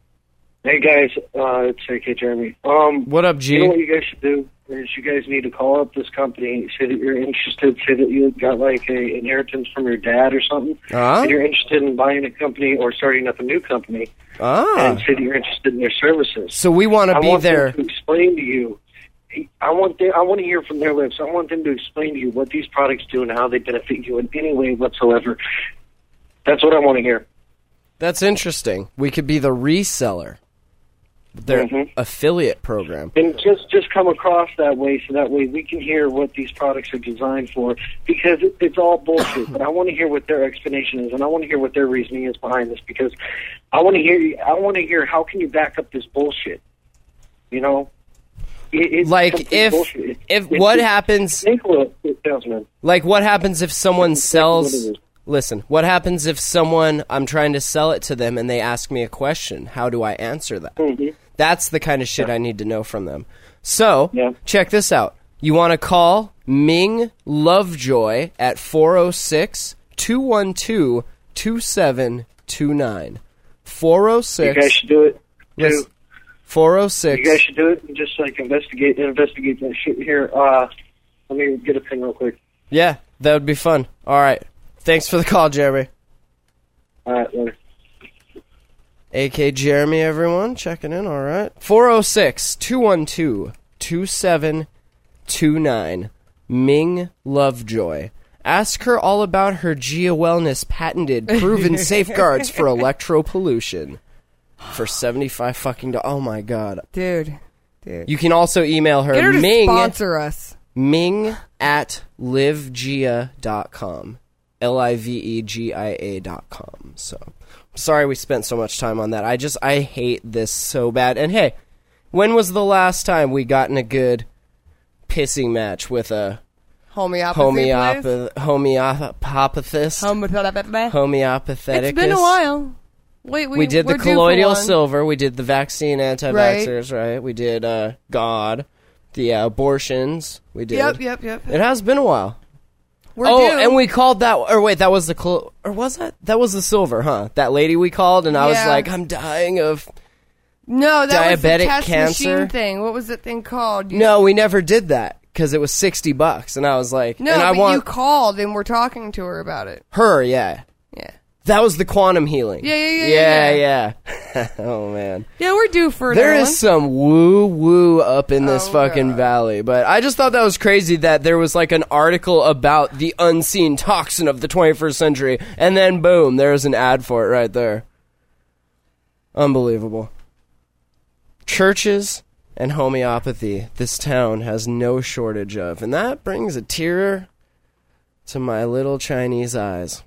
Hey guys, uh, it's A K Jeremy. Um, What up, G? You know what you guys should do is you guys need to call up this company, say that you're interested, say that you got like a inheritance from your dad or something, Ah. and you're interested in buying a company or starting up a new company, Ah, and say that you're interested in their services. so we want to I be want there. them to explain to you. I want them, I want to hear from their lips. I want them to explain to you what these products do and how they benefit you in any way whatsoever. That's what I want to hear. That's interesting. We could be the reseller. Their Mhm. affiliate program. And just just come across that way, so that way we can hear what these products are designed for. Because it, it's all bullshit. But I want to hear what their explanation is, and I want to hear what their reasoning is behind this. Because I want to hear I want to hear how can you back up this bullshit? You know, it, it's Like complete if bullshit. It- if it- what it- happens Nikola salesman. like what happens if someone sells what it is. listen, what happens if someone I'm trying to sell it to them and they ask me a question? How do I answer that? Mhm. That's the kind of shit I need to know from them. So, Yeah. check this out. You want to call Ming Lovejoy at four oh six, two one two, two seven two nine. four oh You six guys should do it. Too. Listen, four oh six. You guys should do it and just like investigate investigate that shit here. Uh, let me get a pen real quick. Yeah, that would be fun. All right. Thanks for the call, Jeremy. All right, later. A K Jeremy, everyone. Checking in, all right. four oh six, two one two, two seven two nine. Ming Lovejoy. Ask her all about her Gia Wellness patented proven safeguards for electropollution. For seventy-five fucking dollars. Oh my god. Dude. Dude. You can also email her, Get her to Ming, sponsor us. Ming at livegia dot com. L I V E G I A dot com. So, sorry we spent so much time on that. I just, I hate this so bad. And hey, when was the last time we got in a good pissing match with a Homeopathy. homeopath, homeopathist? Homeopathy. Homeopatheticus? It's been a while. Wait, we, We did the we're due for colloidal one. silver. We did the vaccine anti-vaxxers, right? We did uh, God. The uh, abortions. We did. Yep, yep, yep. It has been a while. We're oh, due. and we called that. Or wait, that was the cl- or was that that was the silver, huh? That lady we called, and I was Yeah. like, I'm dying of. No, that was the diabetic test cancer? machine thing. What was that thing called? You- No, we never did that because it was sixty bucks, and I was like, No, and I but want you called and we're talking to her about it. her, yeah. Yeah. That was the quantum healing. Yeah, yeah, yeah, yeah, yeah, yeah. Oh man, Yeah, we're due for there another is one. some woo woo up in this Oh, fucking God. valley. But I just thought that was crazy that there was like an article about the unseen toxin of the twenty-first century, and then boom, there's an ad for it right there. Unbelievable. Churches and homeopathy, this town has no shortage of, and that brings a tear to my little Chinese eyes.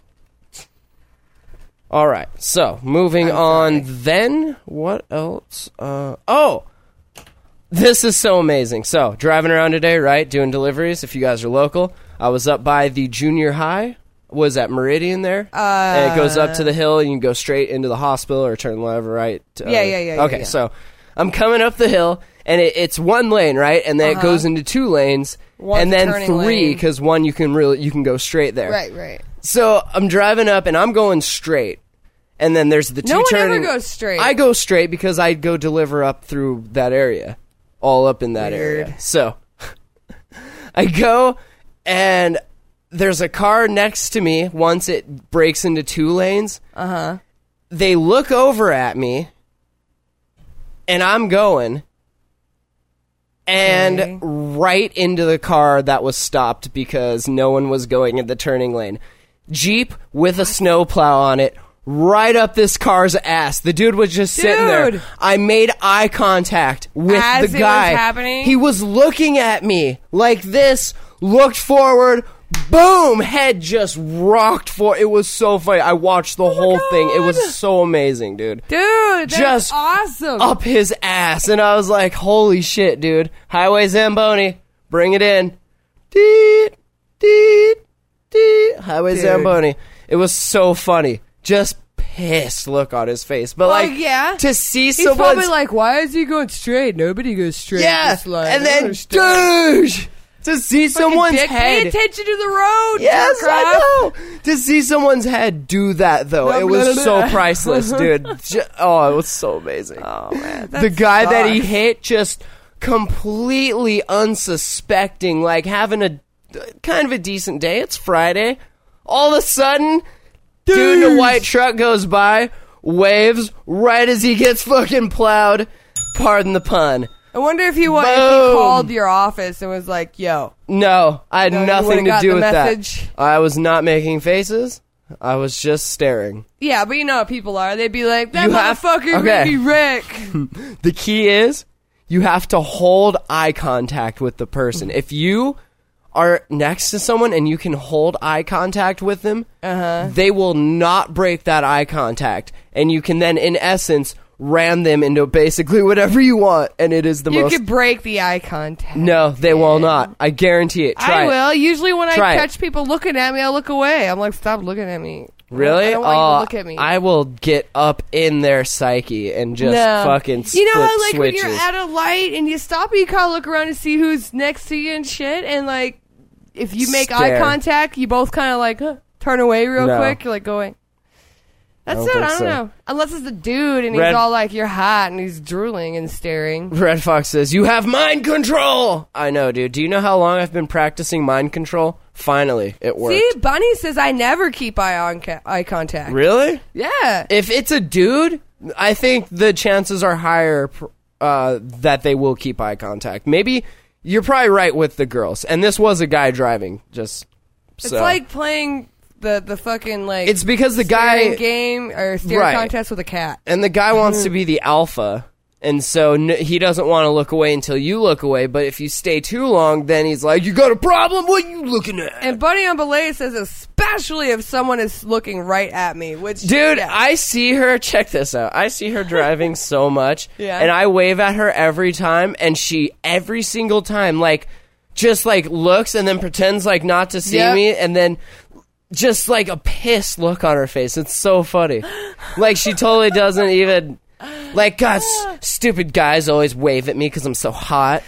All right, so moving I'm on. sorry. Then what else? Uh, oh, this is so amazing. So driving around today, right, doing deliveries. If you guys are local, I was up by the junior high. Was at Meridian there, Uh, and it goes up to the hill, and you can go straight into the hospital or turn left or right. Uh, Yeah, yeah, yeah, yeah, Okay, yeah. so I'm coming up the hill, and it, it's one lane, right, and then it goes into two lanes, One's and a then turning three lane. because one you can really you can go straight there. Right, right. So I'm driving up, and I'm going straight, and then there's the two No one ever turning. goes straight. I go straight because I go deliver up through that area, all up in that Weird. area. So I go, and there's a car next to me once it breaks into two lanes. Uh huh. they look over at me, and I'm going, and Okay. right into the car that was stopped because no one was going in the turning lane. Jeep with a snowplow on it, right up this car's ass. The dude was just sitting there. Dude. I made eye contact with As the it was guy. happening? He was looking at me like this, looked forward, boom, head just rocked for. It was so funny. I watched the whole thing. It was God. so amazing, dude. Dude, that's Just awesome. Up his ass, and I was like, holy shit, dude. Highway Zamboni, bring it in. Deet, deet, deet. Highway Dude. Zamboni. It was so funny. Just pissed look on his face. But Like, like, yeah. to see He's someone. probably like, why is he going straight? Nobody goes straight. Yeah, this line. and I then, don't understand. douche! To see Fucking someone's dick, head. Pay attention to the road. Yes, jerk off. I know. To see someone's head do that, though, Blah, it blah, was blah, so blah. priceless, dude. Ju- oh, it was so amazing. Oh man, The guy that he sucks. hit just completely unsuspecting, like having a kind of a decent day. It's Friday. All of a sudden, dude in a white truck goes by, waves right as he gets fucking plowed. Pardon the pun. I wonder if he, wa- if he Boom. called your office and was like, "Yo, No, I had No, you nothing would've to got do the with message. that. I was not making faces. I was just staring. yeah," but you know how people are. They'd be like, "That You have- motherfucker okay. made me wreck." The key is you have to hold eye contact with the person. If you are next to someone and you can hold eye contact with them, Uh-huh. they will not break that eye contact. And you can then, in essence, ram them into basically whatever you want. And it is the You most... could break the eye contact. No, they will not. I guarantee it. Try I it. will. Usually when Try I it. catch people looking at me, I look away. I'm like, stop looking at me. Really? I don't want you Oh, to look at me. I will get up in their psyche and just No. fucking You know flip how, like, switches. when you're at a light and you stop and you kind of look around to see who's next to you and shit, and, like, if you make eye Stare. contact, you both kind of, like, huh, turn away real No. quick. You're, like, going. That's I it. don't I think don't so. know. Unless it's a dude and Red- he's all like, you're hot, and he's drooling and staring. Red Fox says, "You have mind control!" I know, dude. Do you know how long I've been practicing mind control? Finally, it worked. See, Bunny says I never keep eye on ca- eye contact. Really? Yeah. If it's a dude, I think the chances are higher uh, that they will keep eye contact. Maybe you're probably right with the girls. And this was a guy driving. Just It's so. like playing the the fucking like. It's because the staring guy game or stare Right. contest with a cat. and the guy wants to be the alpha. And so n- he doesn't want to look away until you look away. But if you stay too long, then he's like, "You got a problem? What are you looking at?" And Bunny on Belay says, especially if someone is looking right at me, which Dude, yeah. I see her. Check this out. I see her driving so much, Yeah. and I wave at her every time, and she every single time, like, just like looks and then pretends like not to see Yep. me, and then just like a pissed look on her face. It's so funny. Like she totally doesn't even. Like, God, s- stupid guys always wave at me because I'm so hot.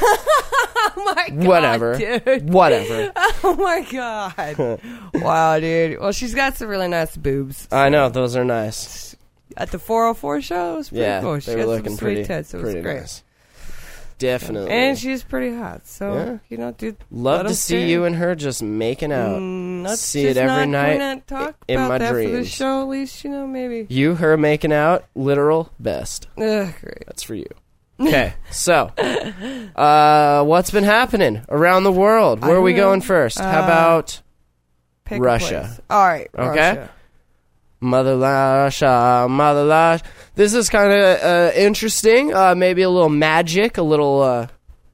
oh my god, Whatever. dude. Whatever. Oh my god. Wow, dude. Well, she's got some really nice boobs. I know those are nice. At the four oh four show, it was pretty Yeah, cool. She they were had some looking sweet pretty, tits. It was pretty great. nice. Definitely. And she's pretty hot. So, Yeah. you know, dude. Love let to 'em see stare. you and her just making out. Mm, let's see just it every not, night Can we not talk in about my that for the dreams. show, at least, you know, maybe. You, her making out, literal best. Ugh, great. That's for you. Okay, so uh, what's been happening around the world? I Where are we don't know. going first? How Uh, about Pick a Russia. place. All right. Okay. Russia. Mother Russia, Mother Russia? This is kind of uh, interesting. Uh, maybe a little magic, a little uh,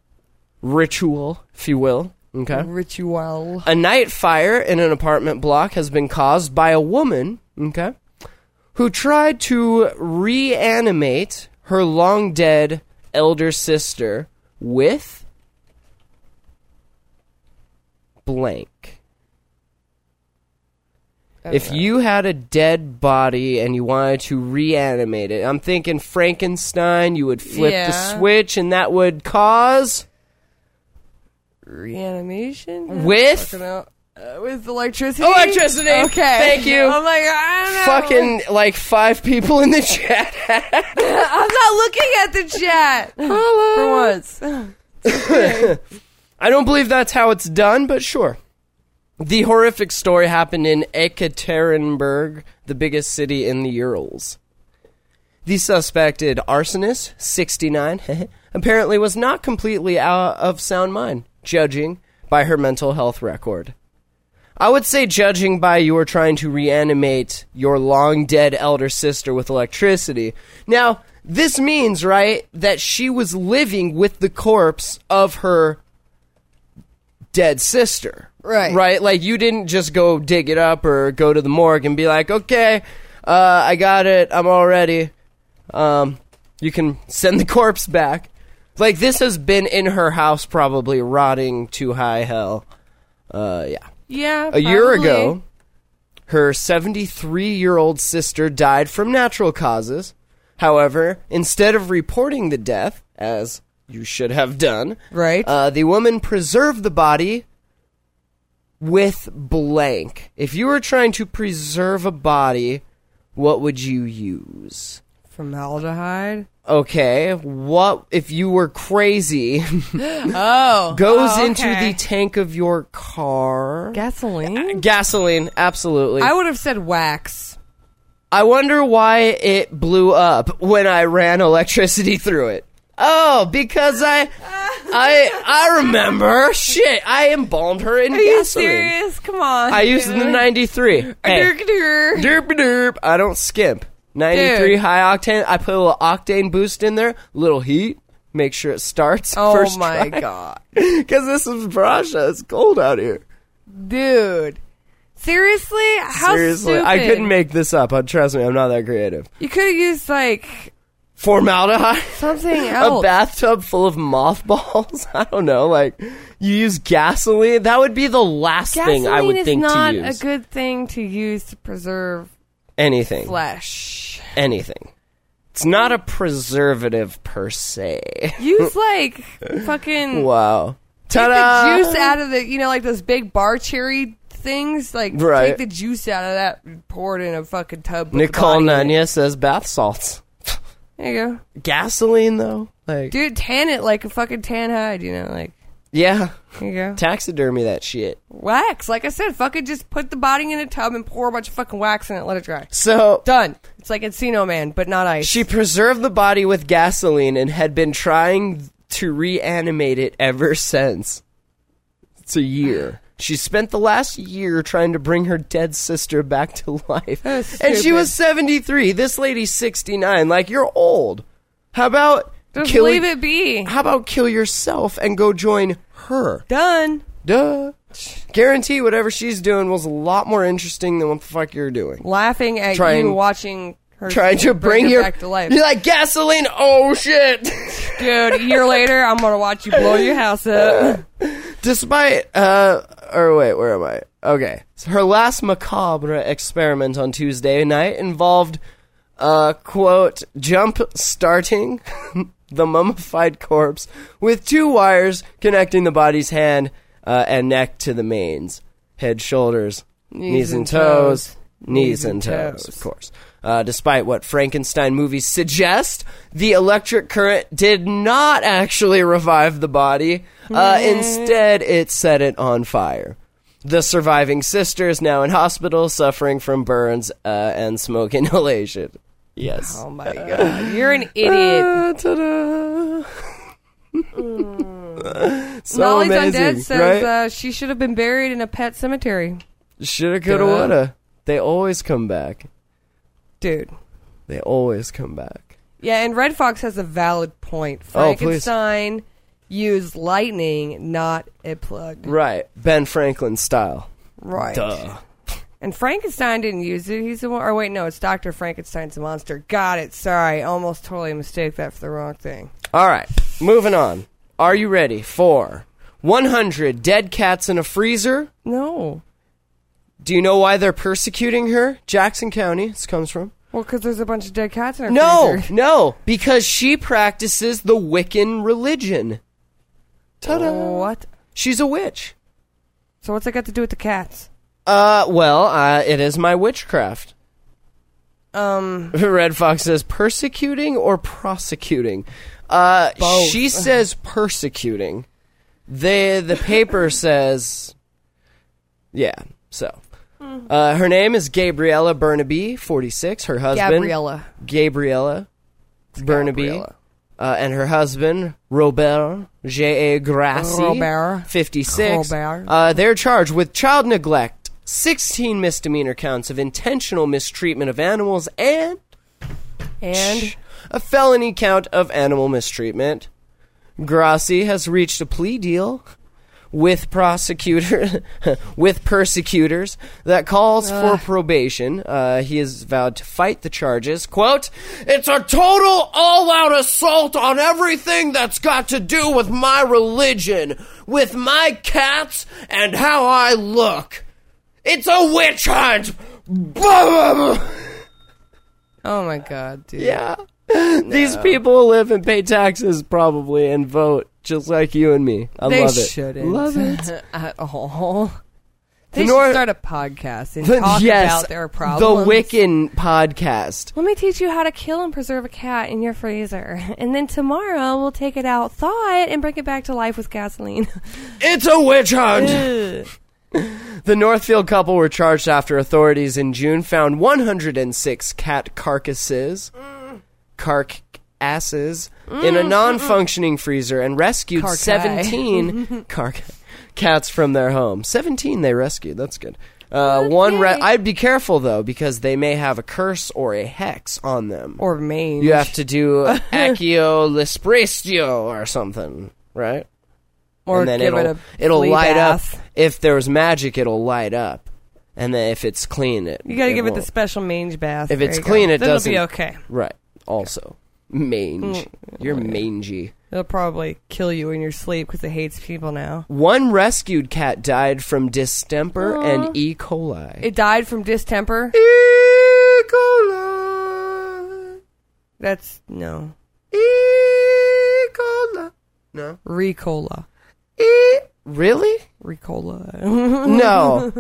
ritual, if you will. Okay. Ritual. A night fire in an apartment block has been caused by a woman, okay, who tried to reanimate her long dead elder sister with blank. If you had a dead body and you wanted to reanimate it, I'm thinking Frankenstein, you would flip the Yeah. switch and that would cause Reanimation? With? Fucking hell. Uh, with electricity? Electricity. Okay. Thank you. I'm like, I don't know. fucking like five people in the chat. I'm not looking at the chat. For once. I don't believe that's how it's done, but sure. The horrific story happened in Ekaterinburg, the biggest city in the Urals. The suspected arsonist, sixty-nine, apparently was not completely out of sound mind, judging by her mental health record. I would say judging by you were trying to reanimate your long-dead elder sister with electricity. Now, this means, right, that she was living with the corpse of her dead sister. Right. Right? Like, you didn't just go dig it up or go to the morgue and be like, okay, uh, I got it, I'm all ready. Um, you can send the corpse back. Like, this has been in her house probably rotting to high hell. Uh, yeah. Yeah, A year probably. ago, her seventy-three-year-old sister died from natural causes. However, instead of reporting the death, as you should have done, Right. uh, the woman preserved the body with blank. If you were trying to preserve a body, what would you use? Formaldehyde. Okay, what if you were crazy? Oh. Goes oh, into okay. the tank of your car. Gasoline? Gasoline, absolutely. I would have said wax. I wonder why it blew up when I ran electricity through it. Oh, because I, I, I remember. Shit, I embalmed her in Are you gasoline. serious? Come on. I used the ninety-three. Hey, Hey. derp derp. I don't skimp. ninety-three Dude. high octane. I put a little octane boost in there, little heat, make sure it starts. Oh first my try. god. Because this is Russia. It's cold out here. Dude. Seriously? How Seriously, stupid. I couldn't make this up. Uh, Trust me, I'm not that creative. You could have used, like, Formaldehyde? something A else. bathtub full of mothballs? I don't know. Like, you use gasoline? That would be the last Gasoline thing I would is think not to use. a good thing to use to preserve Anything. flesh. Anything. It's not a preservative per se. Use, like, fucking... Wow. Take Ta-da! the juice out of the, you know, like those big bar cherry things. Like, Right. take the juice out of that and pour it in a fucking tub. Put Nicole the body in it. Nunez says bath salts. There you go. Gasoline, though? Like, Dude, tan it like a fucking tan hide, you know, like, yeah. there you go. Taxidermy that shit. Wax. Like I said, fucking just put the body in a tub and pour a bunch of fucking wax in it, let it dry. So, Done. It's like Encino Man, but not ice. she preserved the body with gasoline and had been trying to reanimate it ever since. It's a year. She spent the last year trying to bring her dead sister back to life. That's And she stupid. was seventy-three. This lady's sixty-nine. Like, you're old. How about Just kill leave it be. How about kill yourself and go join her? Done. Duh. Guarantee whatever she's doing was a lot more interesting than what the fuck you're doing. Laughing at Trying- you watching her Trying to bring, her your back to life. You're like gasoline. Oh shit. Dude, a year later, I'm gonna watch you blow your house up. Despite, uh, or wait, where am I? Okay. So her last macabre experiment on Tuesday night involved, uh, quote, jump starting the mummified corpse with two wires connecting the body's hand uh, and neck to the mains. Head, shoulders, knees, and toes. Knees and toes, of course. Uh, despite what Frankenstein movies suggest, the electric current did not actually revive the body. Uh, instead, it set it on fire. The surviving sister is now in hospital suffering from burns uh, and smoke inhalation. Yes. Oh my god, you're an idiot. Ah, ta-da. So Nolly's amazing, Undead says right? uh, she should have been buried in a pet cemetery. Shoulda, coulda, Duh. woulda. They always come back. Dude. They always come back. Yeah, and Red Fox has a valid point. Oh, please. Frankenstein used lightning, not a plug. Right. Ben Franklin style. Right. Duh. And Frankenstein didn't use it. He's the one. Or wait, no, it's Doctor Frankenstein's a monster. Got it. Sorry. Almost totally mistake that for the wrong thing. All right. Moving on. Are you ready for one hundred dead cats in a freezer? No. Do you know why they're persecuting her? Jackson County, this comes from. Well, because there's a bunch of dead cats in her No, freezer. no, because she practices the Wiccan religion. Ta-da. What? She's a witch. So what's that got to do with the cats? Uh, well, uh, it is my witchcraft. Um, Red Fox says persecuting or prosecuting? Uh, Both. she says persecuting. The, the paper says... Yeah, so. Uh, her name is Gabriella Burnaby, forty-six. Her husband... Gabriella. Gabriella Burnaby. Gabriella. Uh, and her husband, Robert J A. Grassi, Robert. fifty-six. Robert. Uh, they're charged with child neglect, sixteen misdemeanor counts of intentional mistreatment of animals, and... And? a felony count of animal mistreatment. Grassi has reached a plea deal with prosecutor with persecutors that calls Uh. for probation. Uh, he has vowed to fight the charges. Quote, "It's a total all-out assault on everything that's got to do with my religion, with my cats, and how I look. It's a witch hunt." Oh my god, dude. Yeah. These people live and pay taxes probably and vote just like you and me. I They love it. shouldn't. Love it. At all. They The should Nor- start a podcast and talk yes, about their problems. the Wiccan podcast. Let me teach you how to kill and preserve a cat in your freezer. And then tomorrow we'll take it out, thaw it, and bring it back to life with gasoline. It's a witch hunt. Ugh. The Northfield couple were charged after authorities in June found one hundred six cat carcasses, carcasses, in a non-functioning freezer and rescued Carcae. seventeen car- cats from their home. seventeen they rescued. That's good. Uh, one. Re- I'd be careful though because they may have a curse or a hex on them. Or mange. You have to do Accio Lisprestio or something, right? or and then give it'll it a it'll flea light bath. up. If there's magic, it'll light up, and then if it's clean, it You gotta it give it the won't. special mange bath. If There it's you clean, go. it then doesn't- It'll be okay. Right. Also, mange. You're mangy. It'll probably kill you in your sleep because it hates people now. One rescued cat died from distemper Aw. and E. coli. It died from distemper. E. coli. That's no. E. coli. No. Ricola. E. Really? Ricola. No.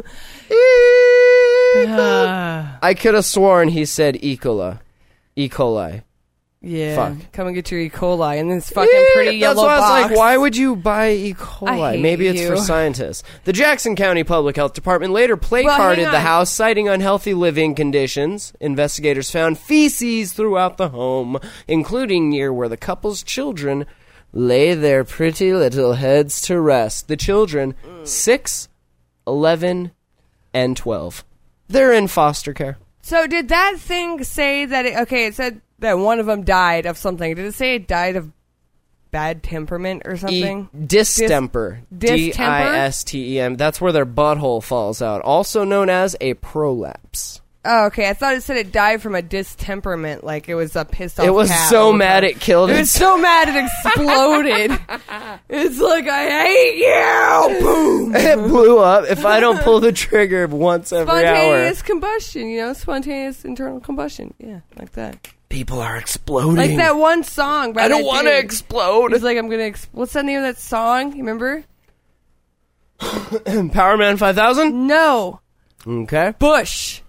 E. coli. I could have sworn he said E. coli. E. coli. Yeah. Fuck. Come and get your E. coli in this fucking Eh, pretty yellow That's why I was box. like, why would you buy E. coli? I hate Maybe it's you. for scientists. The Jackson County Public Health Department later placarded hang the on. house, citing unhealthy living conditions. Investigators found feces throughout the home, including near where the couple's children lay their pretty little heads to rest. The children, six, eleven, and twelve. They're in foster care. So did that thing say that? It, okay, it said that one of them died of something. Did it say it died of bad temperament or E- something? distemper. D distemper? I S T E M. That's where their butthole falls out. Also known as a prolapse. Oh, okay. I thought it said it died from a distemperament, like it was a pissed off. It was cat so all the mad time. it killed It was itself. so mad it exploded. It's like I hate you. Boom. It blew up. If I don't pull the trigger once every hour. Spontaneous combustion, you know, spontaneous internal combustion. Yeah, like that. People are exploding. Like that one song. By I don't that want to dude. explode. He's like, I'm gonna. Ex- What's the name of that song? You remember? Power Man five thousand? No, Okay. Bush.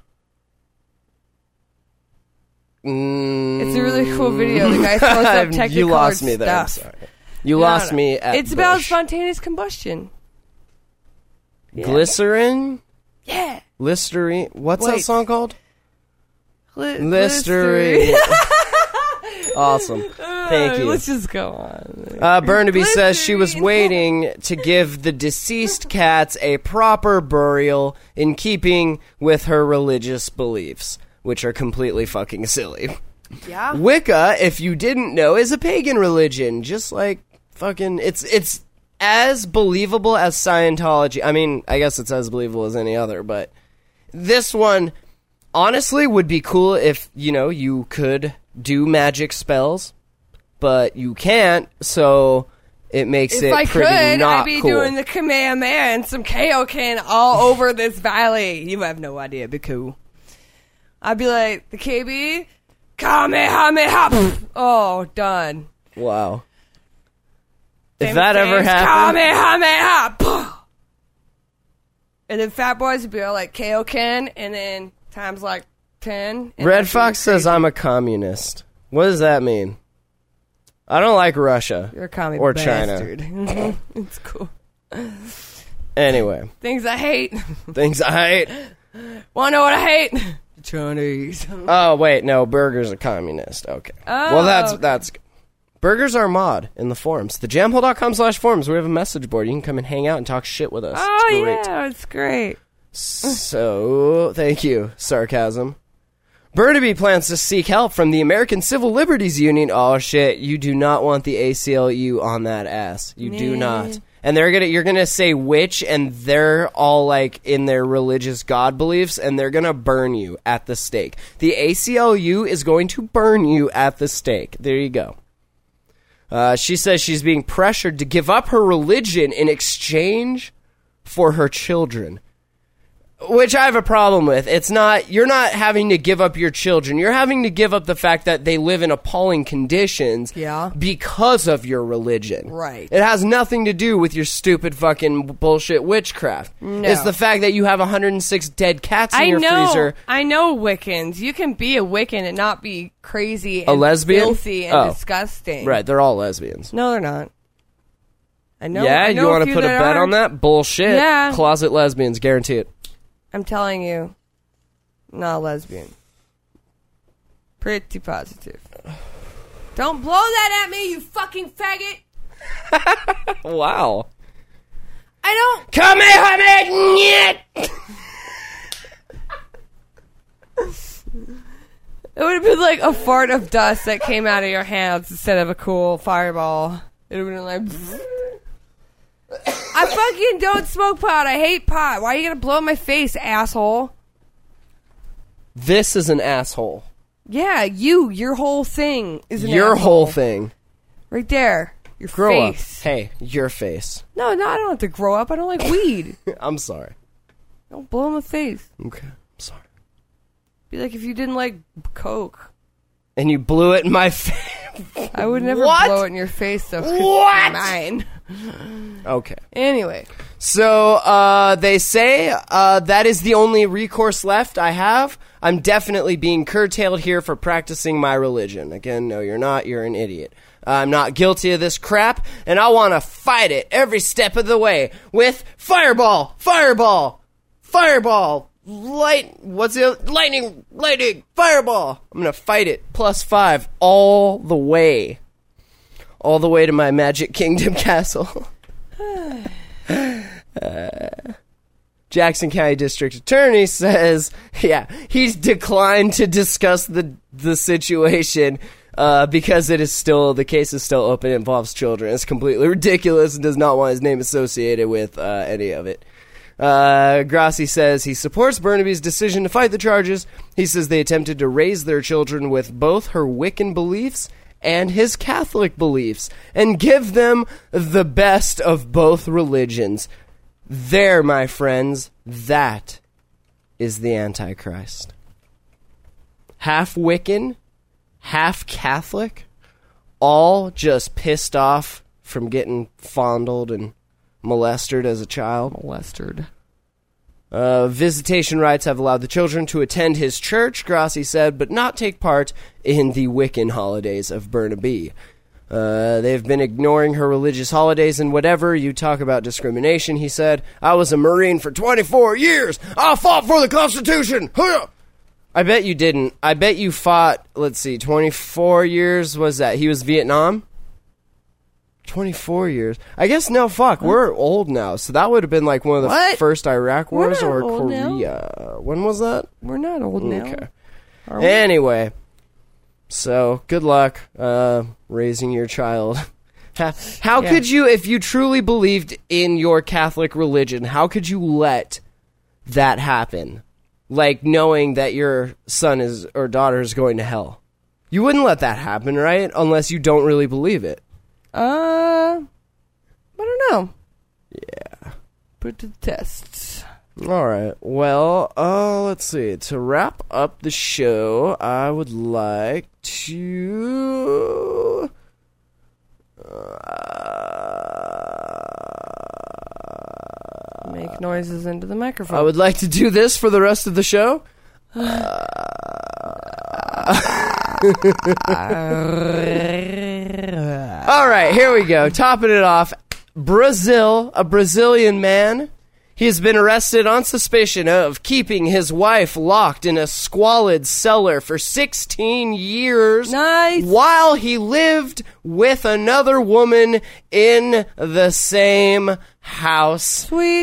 Mm, It's a really cool video. The guy throws up technicolored You lost me there. I'm stuff. sorry. You No, lost no. me at It's about Bush. spontaneous combustion. Yeah. Glycerin? Yeah. Listerine? What's that Wait. song called? Li- Listerine. Awesome. Thank Uh, you. Let's just go on. Uh, Burnaby says she was Glycerine. waiting to give the deceased cats a proper burial in keeping with her religious beliefs, which are completely fucking silly. Yeah. Wicca, if you didn't know, is a pagan religion, just like fucking it's it's as believable as Scientology. I mean, I guess it's as believable as any other, but this one honestly would be cool if, you know, you could do magic spells, but you can't, so it makes If it I pretty could, not I'd be cool. doing the Kamehameha and some Kaioken all over this valley. You have no idea. It'd be cool. I'd be like, the K B, Kamehameha. Oh, done. Wow. If Famous that ever names, happened, Kamehameha. And then Fat Boys would be all like Kaioken, and then times like ten. and Red that'd be Fox says crazy. I'm a communist. What does that mean? I don't like Russia You're a commie or bastard. China. It's cool. Anyway, Things I hate. things I hate. Wanna know what I hate? Chinese. Oh wait, no, Burger's a communist. Okay. Oh, well, that's okay. that's. Burgers are mod in the forums. The jamhole dot com slash forums. We have a message board. You can come and hang out and talk shit with us. Oh, it's great. yeah, it's great. So, thank you, sarcasm. Burnaby plans to seek help from the American Civil Liberties Union. Oh shit, you do not want the A C L U on that ass. You do Nah. not. And they're gonna, you're gonna say which, and they're all like in their religious God beliefs, and they're gonna burn you at the stake. The A C L U is going to burn you at the stake. There you go. Uh, she says she's being pressured to give up her religion in exchange for her children. Which I have a problem with. It's not, you're not having to give up your children. You're having to give up the fact that they live in appalling conditions Yeah. because of your religion. Right. It has nothing to do with your stupid fucking bullshit witchcraft. No. It's the fact that you have one hundred six dead cats in I your know. freezer. I know Wiccans. You can be a Wiccan and not be crazy and A lesbian? filthy and Oh. disgusting. Right, they're all lesbians. No, they're not. I know. yeah, I know you want a to few put a that bet are. on that? Bullshit. Yeah. Closet lesbians, guarantee it. I'm telling you, not a lesbian. Pretty positive. Don't blow that at me, you fucking faggot. Wow. I don't. Kamehameha! It would have been like a fart of dust that came out of your hands instead of a cool fireball. It would have been like. I fucking don't smoke pot. I hate pot. Why are you gonna blow in my face, asshole? This is an asshole. Yeah, you. Your whole thing is an Your asshole. whole thing. Right there. Your Grow face. up. Hey, your face. No, no, I don't have to grow up. I don't like weed. I'm sorry. Don't blow in the face. Okay, I'm sorry. Be like if you didn't like Coke. And you blew it in my face. I would never What? blow it in your face, though. What? Mine. Okay. Anyway. So, uh, they say, uh, that is the only recourse left I have. I'm definitely being curtailed here for practicing my religion. Again, no, you're not. You're an idiot. I'm not guilty of this crap, and I want to fight it every step of the way with fireball, fireball, fireball, light, what's it? Lightning, lightning, fireball. I'm going to fight it plus five all the way. All the way to my Magic Kingdom castle. uh, Jackson County District Attorney says, yeah, he's declined to discuss the the situation uh, because it is still, the case is still open. It involves children. It's completely ridiculous and does not want his name associated with uh, any of it. Uh, Grassi says he supports Burnaby's decision to fight the charges. He says they attempted to raise their children with both her Wiccan beliefs and his Catholic beliefs and give them the best of both religions. There, my friends, that is the Antichrist. Half Wiccan, half Catholic, all just pissed off from getting fondled and molested as a child. Molested. Uh, visitation rights have allowed the children to attend his church, Grassi said, but not take part in the Wiccan holidays of Burnaby. Uh, they've been ignoring her religious holidays and whatever. You talk about discrimination, he said. I was a Marine for twenty-four years. I fought for the Constitution. I bet you didn't. I bet you fought, let's see, twenty-four years was that? He was Vietnam? twenty-four years. I guess, no, fuck, we're old now. So that would have been like one of the What? first Iraq We're wars not or old now. Korea. When was that? We're not old now. Okay. Are we? Anyway, so good luck uh, raising your child. how how Yeah. could you, if you truly believed in your Catholic religion, how could you let that happen? Like knowing that your son is or daughter is going to hell. You wouldn't let that happen, right? Unless you don't really believe it. Uh, I don't know. Yeah. Put it to the tests. All right. Well, uh, let's see. To wrap up the show, I would like to. Uh, Make noises into the microphone. I would like to do this for the rest of the show. All right, here we go. Topping it off. Brazil, a Brazilian man He has been arrested on suspicion of keeping his wife locked in a squalid cellar for sixteen years. Nice. While he lived with another woman in the same house. Sweet.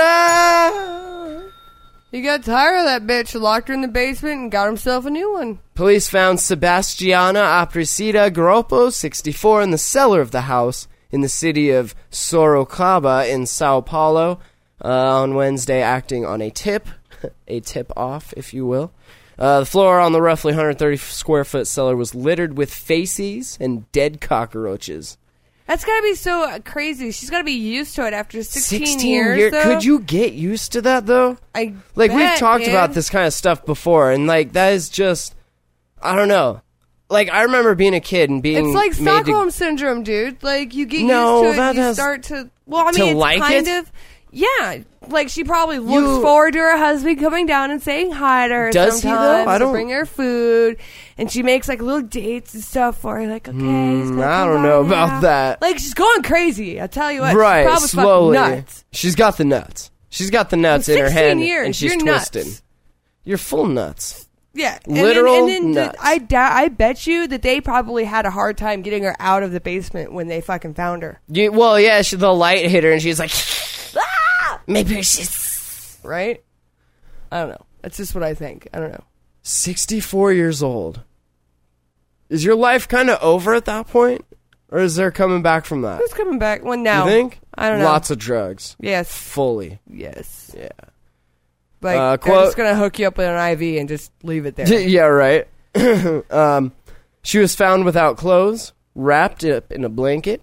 Ta-da! He got tired of that bitch, locked her in the basement, and got himself a new one. Police found Sebastiana Aparecida Groppo, sixty-four, in the cellar of the house in the city of Sorocaba in Sao Paulo. Uh, on Wednesday, acting on a tip, a tip-off, if you will. Uh, the floor on the roughly one hundred thirty square foot cellar was littered with feces and dead cockroaches. That's gotta be so uh, crazy. She's gotta be used to it after sixteen, sixteen years, years. though. Could you get used to that, though? I Like, bet, we've talked man. about this kind of stuff before, and, like, that is just, I don't know. Like, I remember being a kid and being It's like made to- Stockholm Syndrome, dude. Like, you get No, used to that it, you has- start to... Well, I to mean, it's like kind it? of... Yeah, like she probably looks You- forward to her husband coming down and saying hi to her. Does he, though? sometimes I to don't- bring her food, and she makes like little dates and stuff for her. Like, okay, he's gonna Mm, I come don't by know now. about that. Like, she's going crazy. I tell you what, Right, she's probably slowly. fucking nuts. She's got the nuts. She's got the nuts in her sixteen hand, years, and she's you're nuts. twisting. You're full nuts. Yeah, and Literal then, and then the- nuts. I da- I bet you that they probably had a hard time getting her out of the basement when they fucking found her. You, well, yeah, she, the light hit her, and she's like, ah, maybe she's Right? I don't know. That's just what I think. I don't know. sixty-four years old. Is your life kind of over at that point, or is there coming back from that? Who's coming back? Well, now. You think? I don't know. Lots of drugs. Yes. Fully. Yes. Yeah. Like, Uh, they're quote- just going to hook you up with an I V and just leave it there. Yeah, right. um, she was found without clothes, wrapped up in a blanket.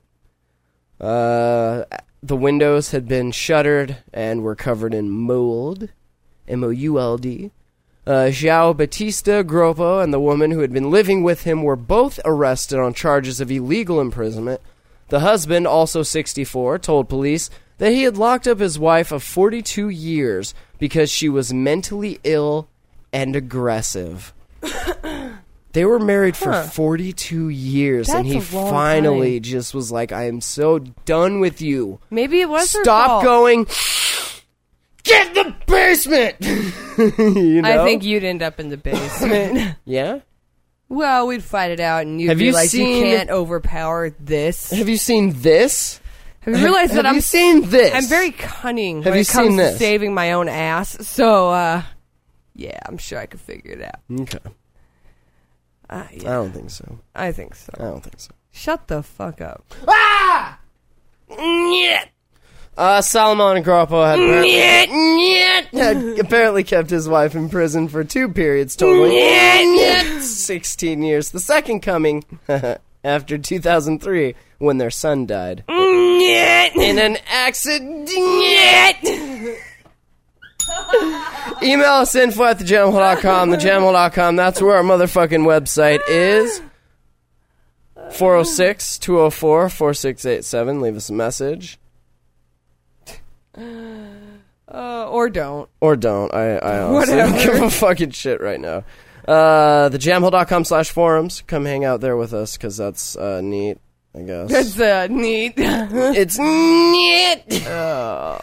Uh, the windows had been shuttered and were covered in mold, M O U L D. Uh, João Batista Groppo and the woman who had been living with him were both arrested on charges of illegal imprisonment. The husband, also sixty-four, told police that he had locked up his wife of forty-two years because she was mentally ill and aggressive. They were married for Huh. forty-two years, and That's he a long finally time. just was like, I am so done with you. Maybe it was her Stop fault. going. Get in the basement! You know? I think you'd end up in the basement. Yeah? Well, we'd fight it out, and you'd Have be you like, seen- you can't overpower this. Have you seen this? Have you realized Have that I'm you seen this? I'm very cunning Have when you it comes seen to this? saving my own ass. So, uh, yeah, I'm sure I could figure it out. Okay. Uh, I yeah, don't think so. I think so. I don't think so. Shut the fuck up. Ah! Uh, Salomon Groppo had apparently, had apparently kept his wife in prison for two periods totaling sixteen years. The second coming after two thousand three, when their son died in an accident. Email us info at the jam hole dot com. the jam hole dot com. That's where our motherfucking website is. four oh six, two oh four, four six eight seven. Leave us a message. Uh, or don't. Or don't. I, I honestly don't Whatever. give a fucking shit right now. Uh, the jam hole dot com slash forums. Come hang out there with us, because that's uh, neat, I guess. That's uh, neat. It's neat! Oh,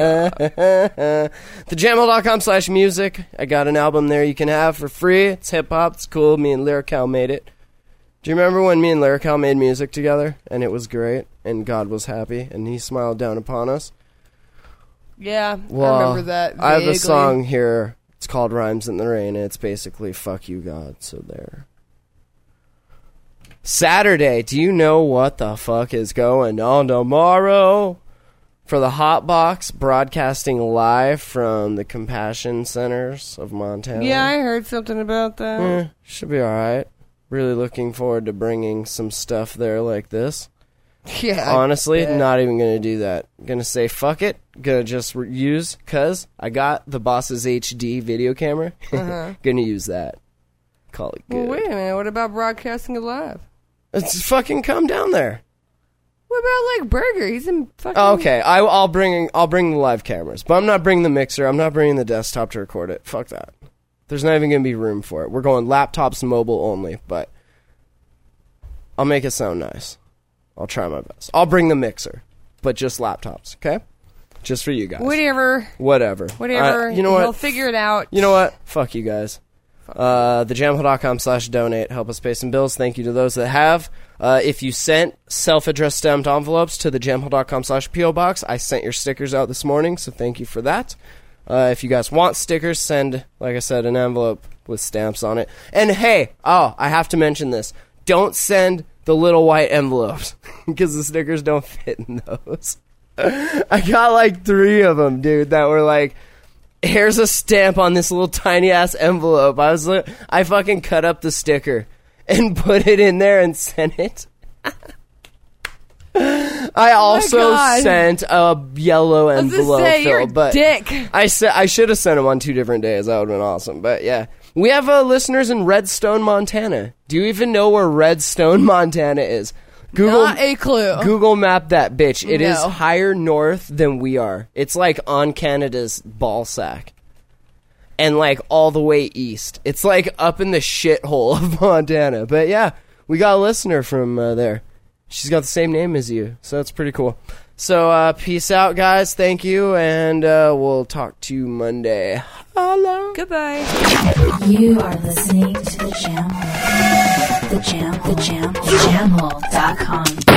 the jam hole dot com slash music. I got an album there you can have for free. It's hip-hop. It's cool. Me and Lyrical made it. Do you remember when me and Lyrical made music together? And it was great. And God was happy. And he smiled down upon us. Yeah, Well, I remember that. I have a vaguely. song here. It's called Rhymes in the Rain, and it's basically "Fuck you, God." So there. Saturday. Do you know what the fuck is going on tomorrow? For the Hot Box, broadcasting live from the Compassion Centers of Montana. Yeah, I heard something about that. Eh, should be all right. Really looking forward to bringing some stuff there like this. Yeah, Honestly, bet. not even gonna do that. Gonna say fuck it. Gonna just re- use, cause I got the Boss's H D video camera. Uh-huh. Gonna use that. Call it good. Well, wait a minute. What about broadcasting it live? Let's fucking come down there. What about like Burger? He's in fucking. Oh, okay, I, I'll bring I'll bring the live cameras, but I'm not bringing the mixer. I'm not bringing the desktop to record it. Fuck that. There's not even gonna be room for it. We're going laptops and mobile only, but I'll make it sound nice. I'll try my best. I'll bring the mixer, but just laptops, okay? Just for you guys. Whatever. Whatever. Whatever. Uh, you know what? We'll figure it out. You know what? Fuck you guys. Uh, thejamhole.com slash donate. Help us pay some bills. Thank you to those that have. Uh, if you sent self-addressed stamped envelopes to thejamhole.com slash P O box, I sent your stickers out this morning, so thank you for that. Uh, if you guys want stickers, send, like I said, an envelope with stamps on it. And hey, oh, I have to mention this. Don't send the little white envelopes, because the stickers don't fit in those. I got like three of them, dude, that were like, here's a stamp on this little tiny ass envelope. I was like, I fucking cut up the sticker and put it in there and sent it. I also God. sent a yellow I was envelope, gonna say, you're Phil, a but dick. I said I should have sent them on two different days. That would have been awesome. But yeah, we have uh, listeners in Redstone, Montana. Do you even know where Redstone, Montana is? Google Not a clue. Google map that bitch. It is No. higher north than we are. It's like on Canada's ball sack. And like all the way east. It's like up in the shithole of Montana. But yeah, we got a listener from uh, there. She's got the same name as you, so that's pretty cool. So uh, peace out, guys. Thank you, and uh, we'll talk to you Monday. Hello. Goodbye. You are listening to The Jam Hole. The Jam, The Jam, The Jam Hole dot com.